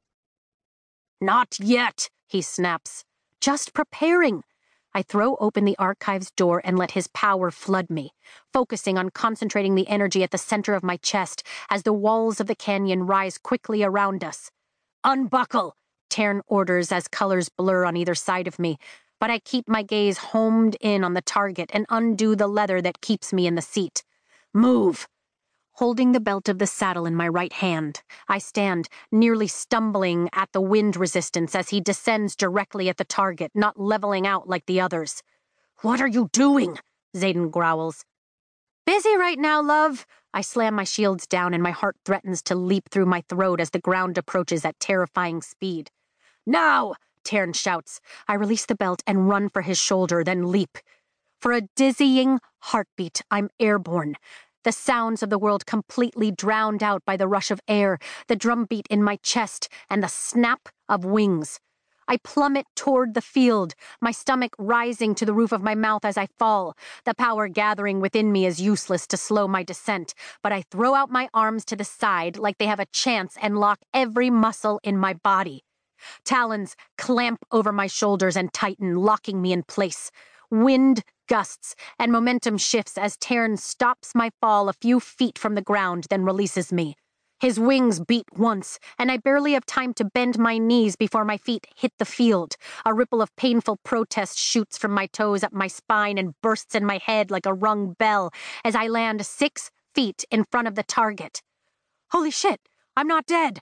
"Not yet," he snaps. "Just preparing." I throw open the archive's door and let his power flood me, focusing on concentrating the energy at the center of my chest as the walls of the canyon rise quickly around us. "Unbuckle," Tern orders as colors blur on either side of me, but I keep my gaze homed in on the target and undo the leather that keeps me in the seat. "Move." Holding the belt of the saddle in my right hand, I stand, nearly stumbling at the wind resistance as he descends directly at the target, not leveling out like the others. "What are you doing?" Xaden growls. "Busy right now, love." I slam my shields down and my heart threatens to leap through my throat as the ground approaches at terrifying speed. "Now!" Tern shouts. I release the belt and run for his shoulder, then leap. For a dizzying heartbeat, I'm airborne. The sounds of the world completely drowned out by the rush of air, the drumbeat in my chest, and the snap of wings. I plummet toward the field, my stomach rising to the roof of my mouth as I fall. The power gathering within me is useless to slow my descent, but I throw out my arms to the side like they have a chance and lock every muscle in my body. Talons clamp over my shoulders and tighten, locking me in place. Wind gusts, and momentum shifts as Tern stops my fall a few feet from the ground, then releases me. His wings beat once, and I barely have time to bend my knees before my feet hit the field. A ripple of painful protest shoots from my toes up my spine and bursts in my head like a rung bell as I land six feet in front of the target. Holy shit, I'm not dead.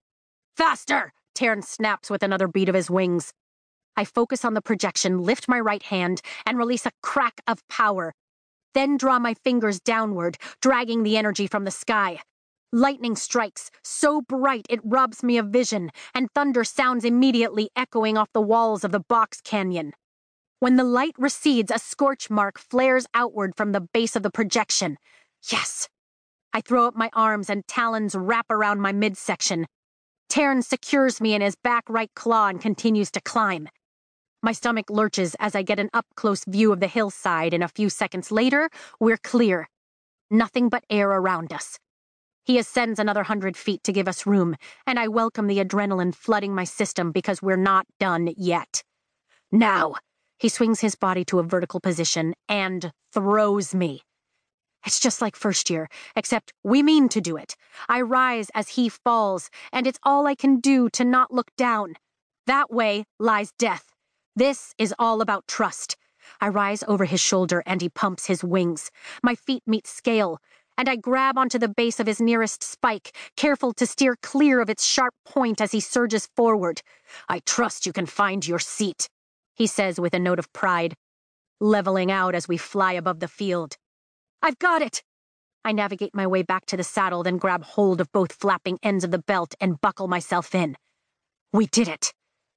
"Faster!" Tern snaps with another beat of his wings. I focus on the projection, lift my right hand, and release a crack of power. Then draw my fingers downward, dragging the energy from the sky. Lightning strikes, so bright it robs me of vision, and thunder sounds immediately echoing off the walls of the box canyon. When the light recedes, a scorch mark flares outward from the base of the projection. Yes! I throw up my arms and talons wrap around my midsection. Tern secures me in his back right claw and continues to climb. My stomach lurches as I get an up-close view of the hillside, and a few seconds later, we're clear. Nothing but air around us. He ascends another hundred feet to give us room, and I welcome the adrenaline flooding my system because we're not done yet. Now, he swings his body to a vertical position and throws me. It's just like first year, except we mean to do it. I rise as he falls, and it's all I can do to not look down. That way lies death. This is all about trust. I rise over his shoulder and he pumps his wings. My feet meet scale, and I grab onto the base of his nearest spike, careful to steer clear of its sharp point as he surges forward. "I trust you can find your seat," he says with a note of pride, leveling out as we fly above the field. "I've got it!" I navigate my way back to the saddle, then grab hold of both flapping ends of the belt and buckle myself in. We did it.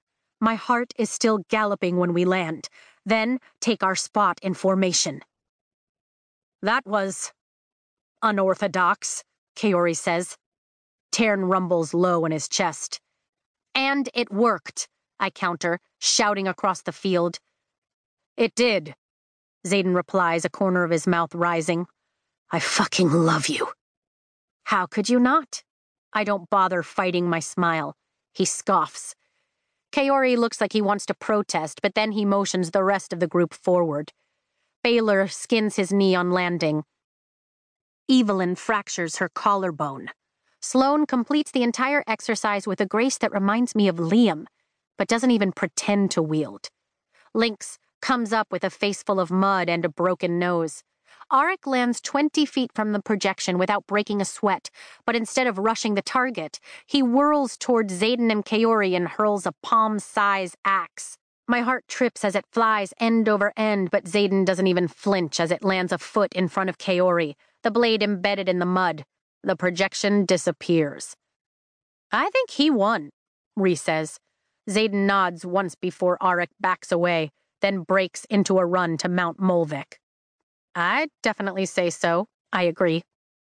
My heart is still galloping when we land, then take our spot in formation. "That was unorthodox," Kaori says. Tern rumbles low in his chest. "And it worked," I counter, shouting across the field. "It did," Xaden replies, a corner of his mouth rising. "I fucking love you." "How could you not?" I don't bother fighting my smile. He scoffs. Kaori looks like he wants to protest, but then he motions the rest of the group forward. Baylor skins his knee on landing. Evelyn fractures her collarbone. Sloane completes the entire exercise with a grace that reminds me of Liam, but doesn't even pretend to wield. Lynx comes up with a face full of mud and a broken nose. Arik lands twenty feet from the projection without breaking a sweat, but instead of rushing the target, he whirls toward Xaden and Kaori and hurls a palm-size axe. My heart trips as it flies end over end, but Xaden doesn't even flinch as it lands a foot in front of Kaori, the blade embedded in the mud. The projection disappears. "I think he won," Ree says. Xaden nods once before Arik backs away, then breaks into a run to Mount Molvik. "I'd definitely say so," I agree.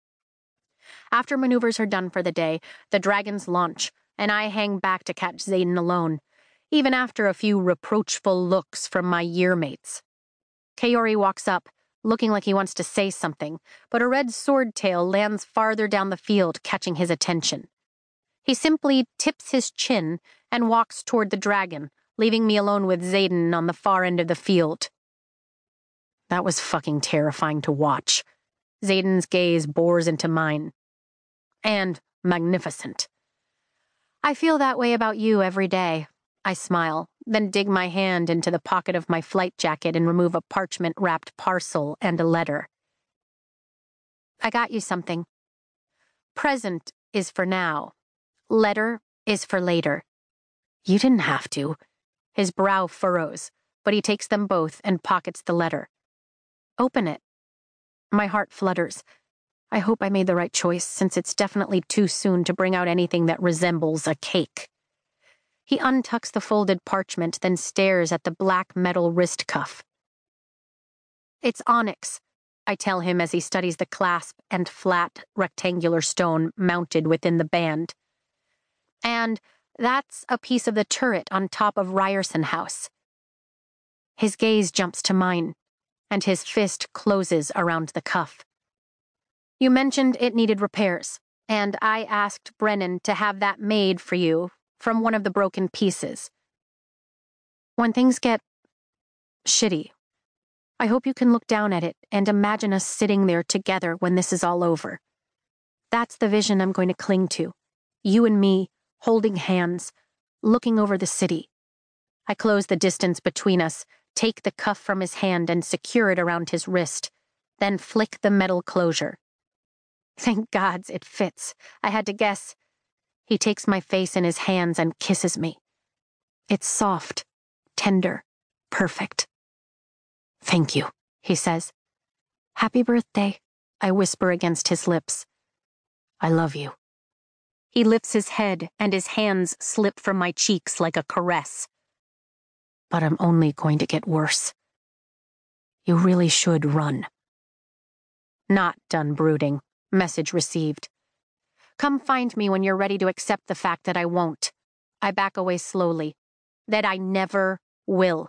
After maneuvers are done for the day, the dragons launch, and I hang back to catch Xaden alone, even after a few reproachful looks from my yearmates. Kaori walks up, looking like he wants to say something, but a red sword tail lands farther down the field, catching his attention. He simply tips his chin and walks toward the dragon, leaving me alone with Xaden on the far end of the field. That was fucking terrifying to watch. Xaden's gaze bores into mine. And magnificent. I feel that way about you every day. I smile, then dig my hand into the pocket of my flight jacket and remove a parchment-wrapped parcel and a letter. I got you something. Present is for now. Letter is for later. You didn't have to. His brow furrows, but he takes them both and pockets the letter. Open it. My heart flutters. I hope I made the right choice, since it's definitely too soon to bring out anything that resembles a cake. He untucks the folded parchment, then stares at the black metal wrist cuff. It's onyx, I tell him as he studies the clasp and flat, rectangular stone mounted within the band. And that's a piece of the turret on top of Ryerson House. His gaze jumps to mine, and his fist closes around the cuff. You mentioned it needed repairs, and I asked Brennan to have that made for you from one of the broken pieces. When things get shitty, I hope you can look down at it and imagine us sitting there together when this is all over. That's the vision I'm going to cling to. You and me, holding hands, looking over the city. I close the distance between us, take the cuff from his hand and secure it around his wrist, then flick the metal closure. Thank gods it fits. I had to guess. He takes my face in his hands and kisses me. It's soft, tender, perfect. Thank you, he says. Happy birthday, I whisper against his lips. I love you. He lifts his head and his hands slip from my cheeks like a caress. But I'm only going to get worse. You really should run. Not done brooding. Message received. Come find me when you're ready to accept the fact that I won't. I back away slowly. That I never will.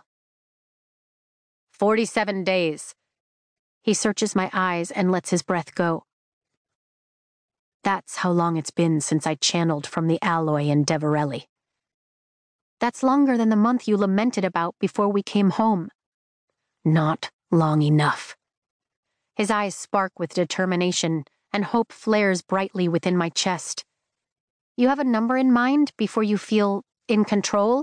Forty-seven days. He searches my eyes and lets his breath go. That's how long it's been since I channeled from the alloy in Deverelli. That's longer than the month you lamented about before we came home. Not long enough. His eyes spark with determination, and hope flares brightly within my chest. You have a number in mind before you feel in control?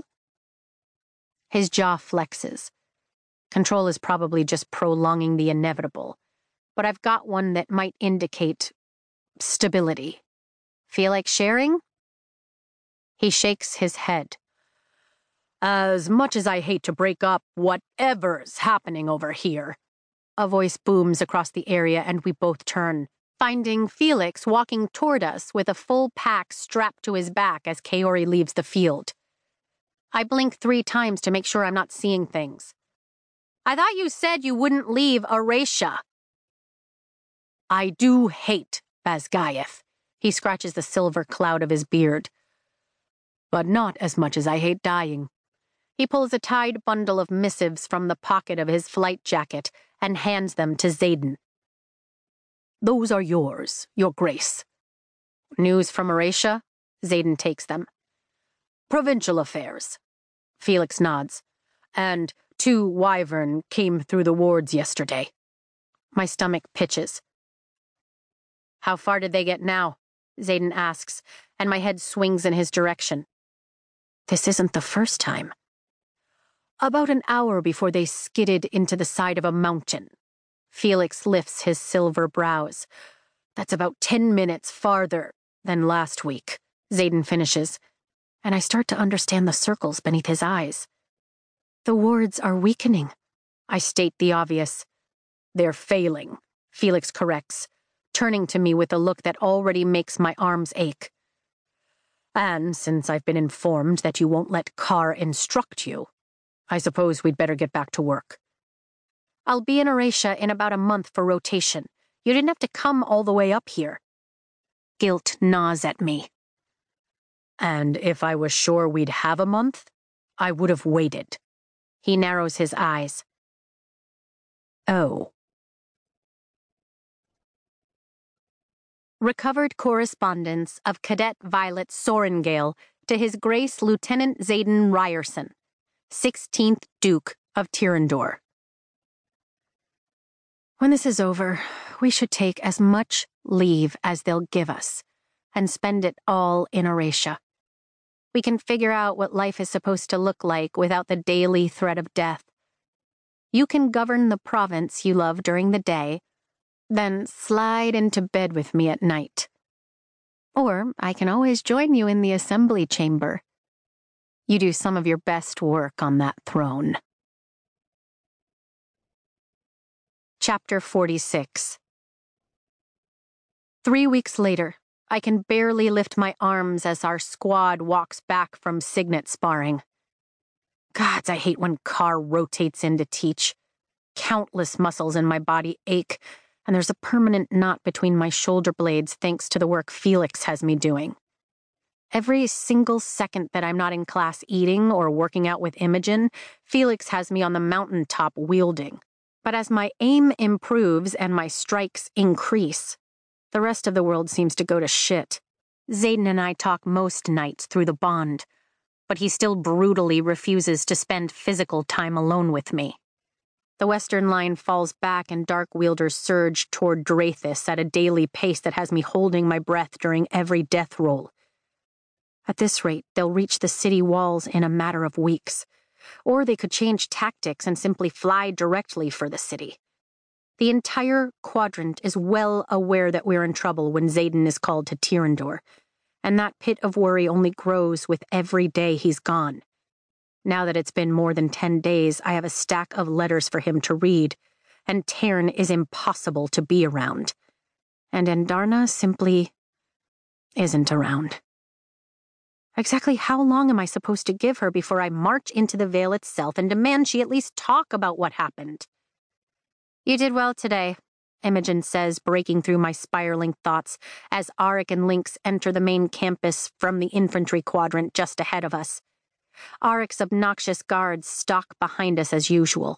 His jaw flexes. Control is probably just prolonging the inevitable, but I've got one that might indicate stability. Feel like sharing? He shakes his head. As much as I hate to break up whatever's happening over here. A voice booms across the area and we both turn, finding Felix walking toward us with a full pack strapped to his back as Kaori leaves the field. I blink three times to make sure I'm not seeing things. I thought you said you wouldn't leave Aracia. I do hate Basgaeth. He scratches the silver cloud of his beard. But not as much as I hate dying. He pulls a tied bundle of missives from the pocket of his flight jacket and hands them to Xaden. Those are yours, Your Grace. News from Aracia? Xaden takes them. Provincial affairs. Felix nods. And two Wyvern came through the wards yesterday. My stomach pitches. How far did they get now? Xaden asks, and my head swings in his direction. This isn't the first time. About an hour before they skidded into the side of a mountain. Felix lifts his silver brows. That's about ten minutes farther than last week, Xaden finishes, and I start to understand the circles beneath his eyes. The wards are weakening. I state the obvious. They're failing, Felix corrects, turning to me with a look that already makes my arms ache. And since I've been informed that you won't let Carr instruct you, I suppose we'd better get back to work. I'll be in Aracia in about a month for rotation. You didn't have to come all the way up here. Guilt gnaws at me. And if I was sure we'd have a month, I would have waited. He narrows his eyes. Oh. Recovered correspondence of Cadet Violet Sorengale to His Grace Lieutenant Xaden Ryerson, sixteenth Duke of Tyrrendor. When this is over, we should take as much leave as they'll give us, and spend it all in Aretia. We can figure out what life is supposed to look like without the daily threat of death. You can govern the province you love during the day, then slide into bed with me at night. Or I can always join you in the assembly chamber. You do some of your best work on that throne. Chapter forty-six. Three weeks later, I can barely lift my arms as our squad walks back from Signet sparring. Gods, I hate when Carr rotates in to teach. Countless muscles in my body ache, and there's a permanent knot between my shoulder blades thanks to the work Felix has me doing. Every single second that I'm not in class eating or working out with Imogen, Felix has me on the mountaintop wielding. But as my aim improves and my strikes increase, the rest of the world seems to go to shit. Xaden and I talk most nights through the bond, but he still brutally refuses to spend physical time alone with me. The Western line falls back and Dark Wielders surge toward Drathis at a daily pace that has me holding my breath during every death roll. At this rate, they'll reach the city walls in a matter of weeks. Or they could change tactics and simply fly directly for the city. The entire quadrant is well aware that we're in trouble when Xaden is called to Tyrrendor, and that pit of worry only grows with every day he's gone. Now that it's been more than ten days, I have a stack of letters for him to read, and Tairn is impossible to be around. And Andarna simply isn't around. Exactly how long am I supposed to give her before I march into the Vale itself and demand she at least talk about what happened? You did well today, Imogen says, breaking through my spiraling thoughts as Arik and Lynx enter the main campus from the infantry quadrant just ahead of us. Arik's obnoxious guards stalk behind us as usual.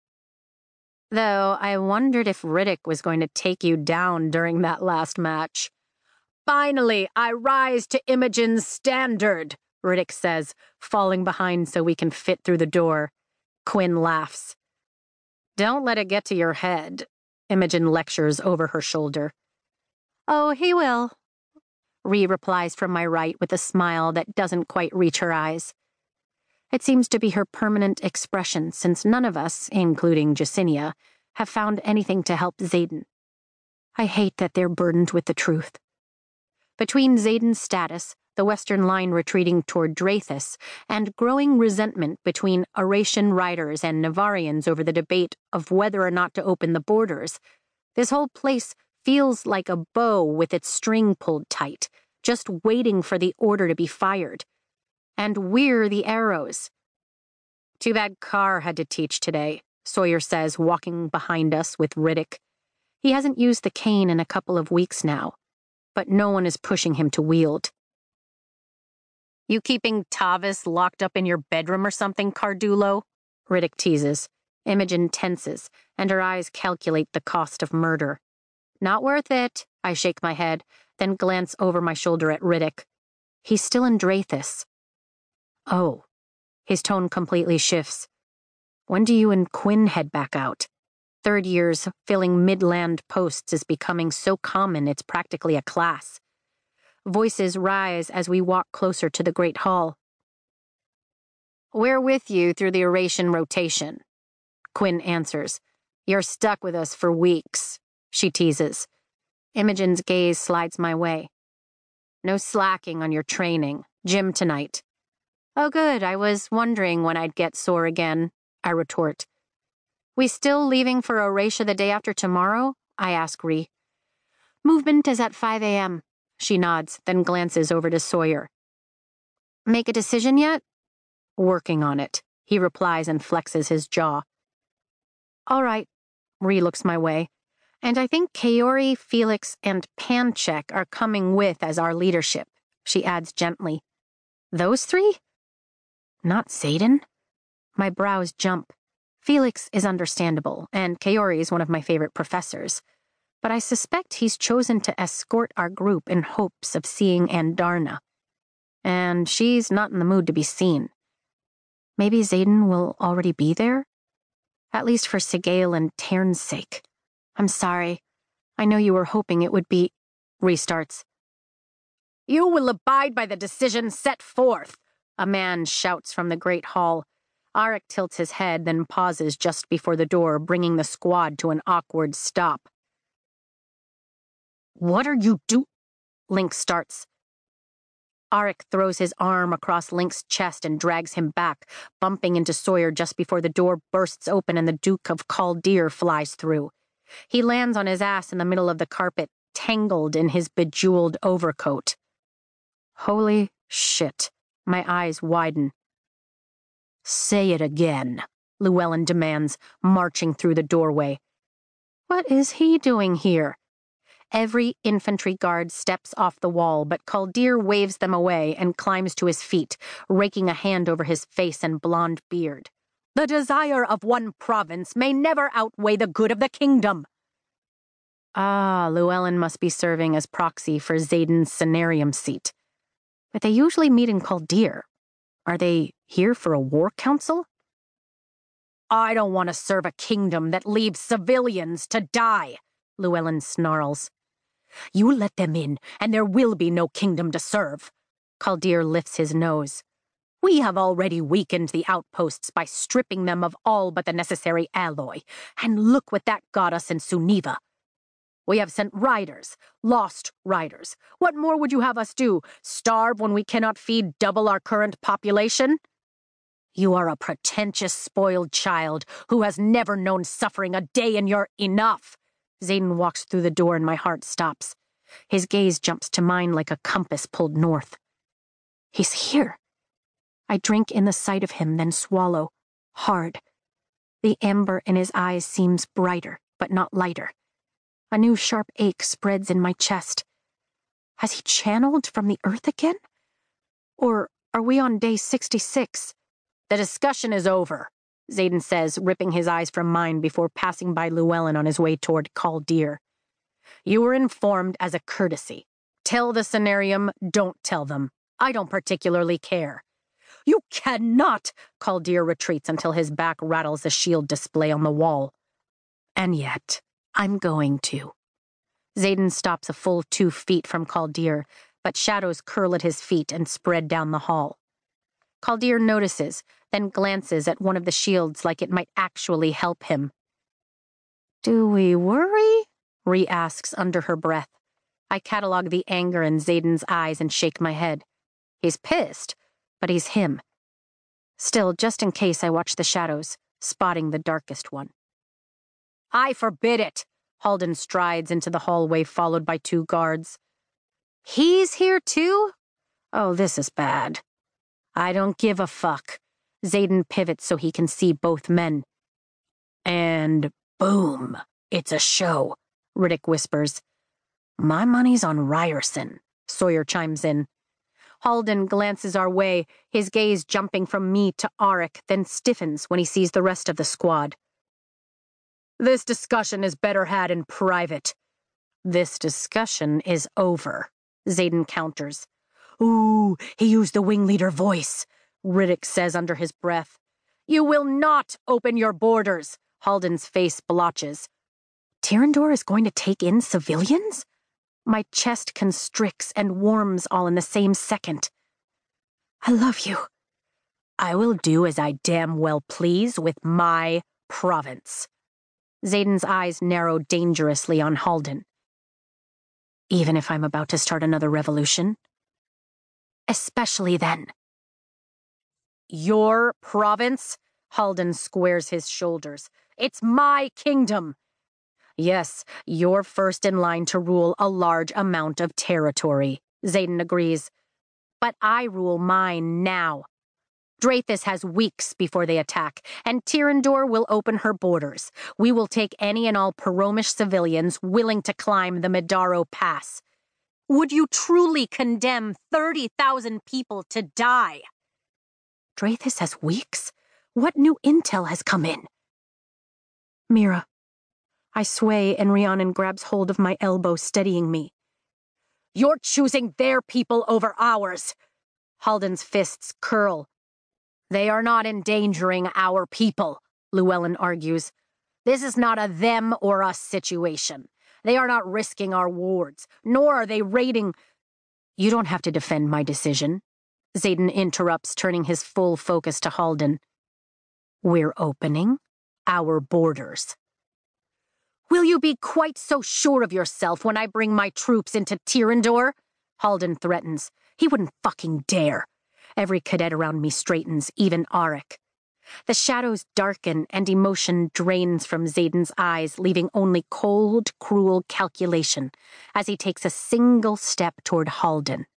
Though I wondered if Riddick was going to take you down during that last match. Finally, I rise to Imogen's standard, Riddick says, falling behind so we can fit through the door. Quinn laughs. Don't let it get to your head, Imogen lectures over her shoulder. Oh, he will, Ree replies from my right with a smile that doesn't quite reach her eyes. It seems to be her permanent expression since none of us, including Jacinia, have found anything to help Xaden. I hate that they're burdened with the truth. Between Xaden's status, the Western line retreating toward Drathis, and growing resentment between Aratian riders and Navarians over the debate of whether or not to open the borders, this whole place feels like a bow with its string pulled tight, just waiting for the order to be fired. And we're the arrows. Too bad Carr had to teach today, Sawyer says, walking behind us with Riddick. He hasn't used the cane in a couple of weeks now, but no one is pushing him to wield. You keeping Tavis locked up in your bedroom or something, Cardulo? Riddick teases. Imogen tenses, and her eyes calculate the cost of murder. Not worth it, I shake my head, then glance over my shoulder at Riddick. He's still in Drathis. Oh. His tone completely shifts. When do you and Quinn head back out? Third years filling midland posts is becoming so common it's practically a class. Voices rise as we walk closer to the Great Hall. We're with you through the Aratian rotation, Quinn answers. You're stuck with us for weeks, she teases. Imogen's gaze slides my way. No slacking on your training. Gym tonight. Oh good, I was wondering when I'd get sore again, I retort. We still leaving for Aratia the day after tomorrow? I ask Ree. Movement is at five a.m., she nods, then glances over to Sawyer. Make a decision yet? Working on it, he replies and flexes his jaw. All right, Ree looks my way. And I think Kaori, Felix, and Panchek are coming with as our leadership, she adds gently. Those three? Not Xaden? My brows jump. Felix is understandable, and Kaori is one of my favorite professors. but I suspect he's chosen to escort our group in hopes of seeing Andarna. And she's not in the mood to be seen. Maybe Xaden will already be there? At least for Sigale and Tern's sake. I'm sorry. I know you were hoping it would be... Restarts. You will abide by the decision set forth, a man shouts from the great hall. Arik tilts his head, then pauses just before the door, bringing the squad to an awkward stop. What are you do... Link starts. Arik throws his arm across Link's chest and drags him back, bumping into Sawyer just before the door bursts open and the Duke of Kaldir flies through. He lands on his ass in the middle of the carpet, tangled in his bejeweled overcoat. Holy shit. My eyes widen. Say it again, Llewellyn demands, marching through the doorway. What is he doing here? Every infantry guard steps off the wall, but Kaldir waves them away and climbs to his feet, raking a hand over his face and blonde beard. The desire of one province may never outweigh the good of the kingdom. Ah, Llewellyn must be serving as proxy for Xaden's Cenarium seat. But they usually meet in Kaldir. Are they here for a war council? I don't want to serve a kingdom that leaves civilians to die, Llewellyn snarls. You let them in, and there will be no kingdom to serve. Kaldir lifts his nose. We have already weakened the outposts by stripping them of all but the necessary alloy, and look what that got us in Suniva. We have sent riders, lost riders. What more would you have us do? Starve when we cannot feed double our current population? You are a pretentious, spoiled child who has never known suffering a day in your enough. Xaden walks through the door and my heart stops. His gaze jumps to mine like a compass pulled north. He's here. I drink in the sight of him, then swallow, hard. The amber in his eyes seems brighter, but not lighter. A new sharp ache spreads in my chest. Has he channeled from the earth again? Or are we on day sixty-six? The discussion is over, Xaden says, ripping his eyes from mine before passing by Llewellyn on his way toward Kaldir. You were informed as a courtesy. Tell the Cenarium, don't tell them. I don't particularly care. You cannot! Kaldir retreats until his back rattles a shield display on the wall. And yet, I'm going to. Xaden stops a full two feet from Kaldir, but shadows curl at his feet and spread down the hall. Kaldir notices, then glances at one of the shields like it might actually help him. Do we worry? Rhi asks under her breath. I catalog the anger in Xaden's eyes and shake my head. He's pissed, but he's him. Still, just in case, I watch the shadows, spotting the darkest one. I forbid it! Halden strides into the hallway, followed by two guards. He's here too? Oh, this is bad. I don't give a fuck. Xaden pivots so he can see both men. And boom, it's a show, Riddick whispers. My money's on Ryerson, Sawyer chimes in. Halden glances our way, his gaze jumping from me to Arik, then stiffens when he sees the rest of the squad. This discussion is better had in private. This discussion is over, Xaden counters. Ooh, he used the wing leader voice, Riddick says under his breath. You will not open your borders, Halden's face blotches. Tyrrendor is going to take in civilians? My chest constricts and warms all in the same second. I love you. I will do as I damn well please with my province. Xaden's eyes narrow dangerously on Halden. Even if I'm about to start another revolution? Especially then. Your province? Halden squares his shoulders. It's my kingdom. Yes, you're first in line to rule a large amount of territory, Xaden agrees. But I rule mine now. Draethys has weeks before they attack, and Tyrrendor will open her borders. We will take any and all Peromish civilians willing to climb the Midaro Pass. Would you truly condemn thirty thousand people to die? Draethys has weeks? What new intel has come in? Mira, I sway and Rhiannon grabs hold of my elbow, steadying me. You're choosing their people over ours. Halden's fists curl. They are not endangering our people, Llewellyn argues. This is not a them or us situation. They are not risking our wards, nor are they raiding— You don't have to defend my decision, Xaden interrupts, turning his full focus to Halden. We're opening our borders. Will you be quite so sure of yourself when I bring my troops into Tyrrendor? Halden threatens. He wouldn't fucking dare. Every cadet around me straightens, even Arik. The shadows darken and emotion drains from Xaden's eyes, leaving only cold, cruel calculation as he takes a single step toward Halden.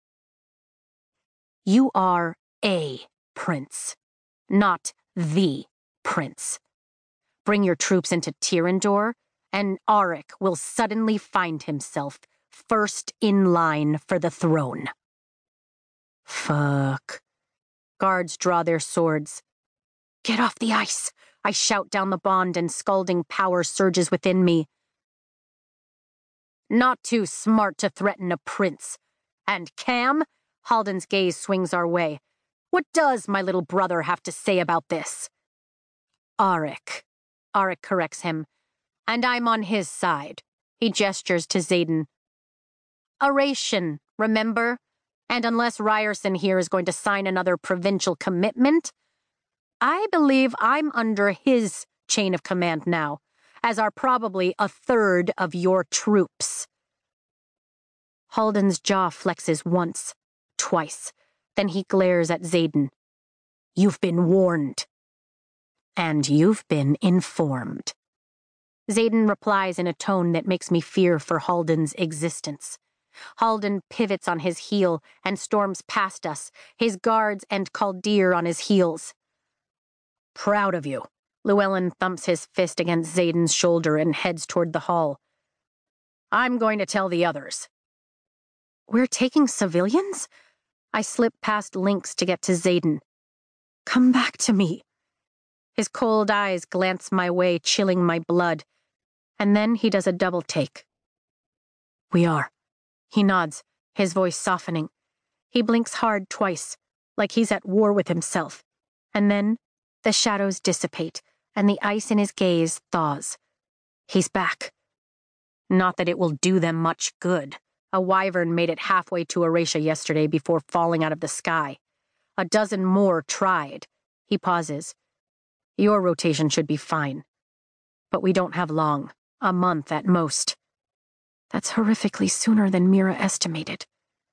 You are a prince, not the prince. Bring your troops into Tyrrendor, and Arik will suddenly find himself first in line for the throne. Fuck. Guards draw their swords. Get off the ice! I shout down the bond and scalding power surges within me. Not too smart to threaten a prince. And Cam? Halden's gaze swings our way. What does my little brother have to say about this? Arik. Arik corrects him. And I'm on his side. He gestures to Xaden. Aration, remember? And unless Ryerson here is going to sign another provincial commitment, I believe I'm under his chain of command now, as are probably a third of your troops. Halden's jaw flexes once, twice. Then he glares at Xaden. You've been warned. And you've been informed. Xaden replies in a tone that makes me fear for Halden's existence. Halden pivots on his heel and storms past us, his guards and Kaldir on his heels. Proud of you. Llewellyn thumps his fist against Xaden's shoulder and heads toward the hall. I'm going to tell the others. We're taking civilians? I slip past Lynx to get to Xaden. Come back to me. His cold eyes glance my way, chilling my blood. And then he does a double take. We are. He nods, his voice softening. He blinks hard twice, like he's at war with himself. And then the shadows dissipate, and the ice in his gaze thaws. He's back. Not that it will do them much good. A wyvern made it halfway to Eratia yesterday before falling out of the sky. A dozen more tried. He pauses. Your rotation should be fine. But we don't have long. A month at most. That's horrifically sooner than Mira estimated.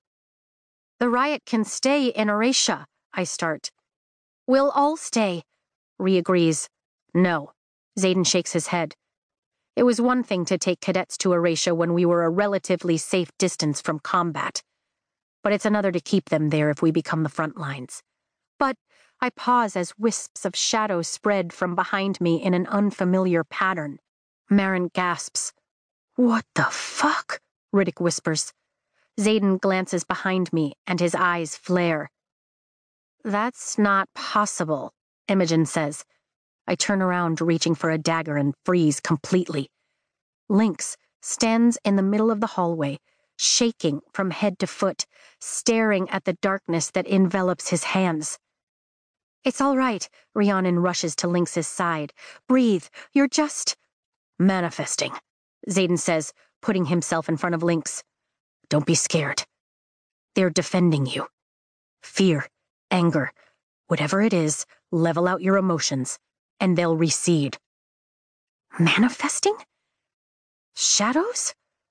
The riot can stay in Eratia, I start. We'll all stay. Rhi agrees. No. Xaden shakes his head. It was one thing to take cadets to Eratia when we were a relatively safe distance from combat. But it's another to keep them there if we become the front lines. But I pause as wisps of shadow spread from behind me in an unfamiliar pattern. Marin gasps. What the fuck? Riddick whispers. Xaden glances behind me, and his eyes flare. That's not possible, Imogen says. I turn around, reaching for a dagger, and freeze completely. Lynx stands in the middle of the hallway, shaking from head to foot, staring at the darkness that envelops his hands. It's all right, Rhiannon rushes to Lynx's side. Breathe, you're just— manifesting, Xaden says, putting himself in front of Lynx. Don't be scared. They're defending you. Fear, anger, whatever it is, level out your emotions, and they'll recede. Manifesting? Shadows?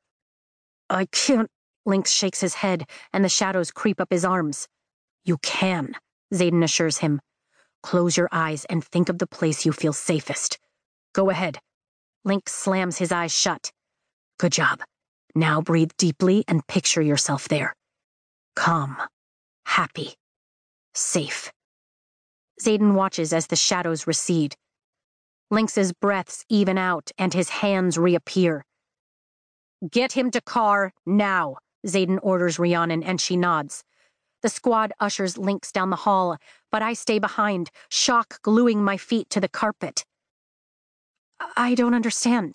I can't. Lynx shakes his head, and the shadows creep up his arms. You can, Xaden assures him. Close your eyes and think of the place you feel safest. Go ahead. Lynx slams his eyes shut. Good job. Now breathe deeply and picture yourself there. Calm. Happy. Safe. Xaden watches as the shadows recede. Lynx's breaths even out and his hands reappear. Get him to car, now, Xaden orders Rhiannon, and she nods. The squad ushers Lynx down the hall, but I stay behind, shock gluing my feet to the carpet. I don't understand.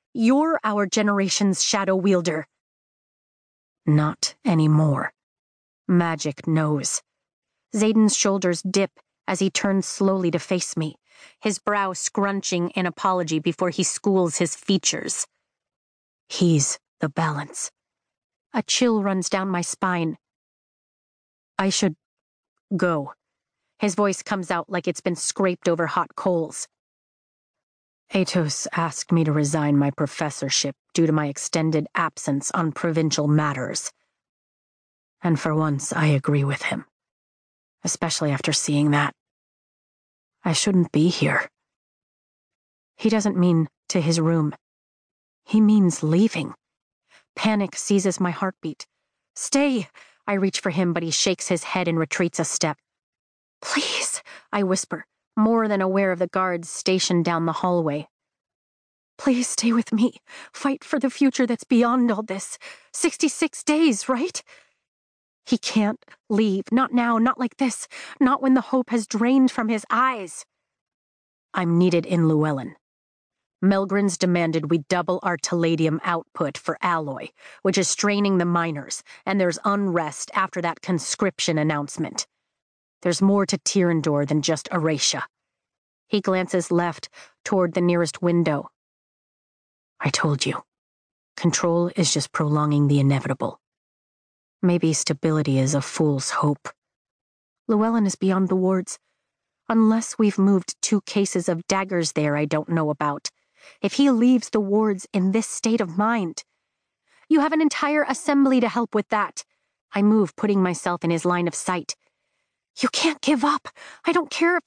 You're our generation's shadow wielder. Not anymore. Magic knows. Xaden's shoulders dip as he turns slowly to face me, his brow scrunching in apology before he schools his features. He's the balance. A chill runs down my spine. I should go. His voice comes out like it's been scraped over hot coals. Atos asked me to resign my professorship due to my extended absence on provincial matters. And for once, I agree with him. Especially after seeing that. I shouldn't be here. He doesn't mean to his room. He means leaving. Panic seizes my heartbeat. Stay! I reach for him, but he shakes his head and retreats a step. Please, I whisper, more than aware of the guards stationed down the hallway. Please stay with me. Fight for the future that's beyond all this. Sixty-six days, right? He can't leave. Not now, not like this. Not when the hope has drained from his eyes. I'm needed in Llewellyn. Melgren's demanded we double our Talladium output for alloy, which is straining the miners, and there's unrest after that conscription announcement. There's more to Tyrandor than just Eratia. He glances left, toward the nearest window. I told you. Control is just prolonging the inevitable. Maybe stability is a fool's hope. Llewellyn is beyond the wards. Unless we've moved two cases of daggers there I don't know about. If he leaves the wards in this state of mind. You have an entire assembly to help with that. I move, putting myself in his line of sight. You can't give up. I don't care if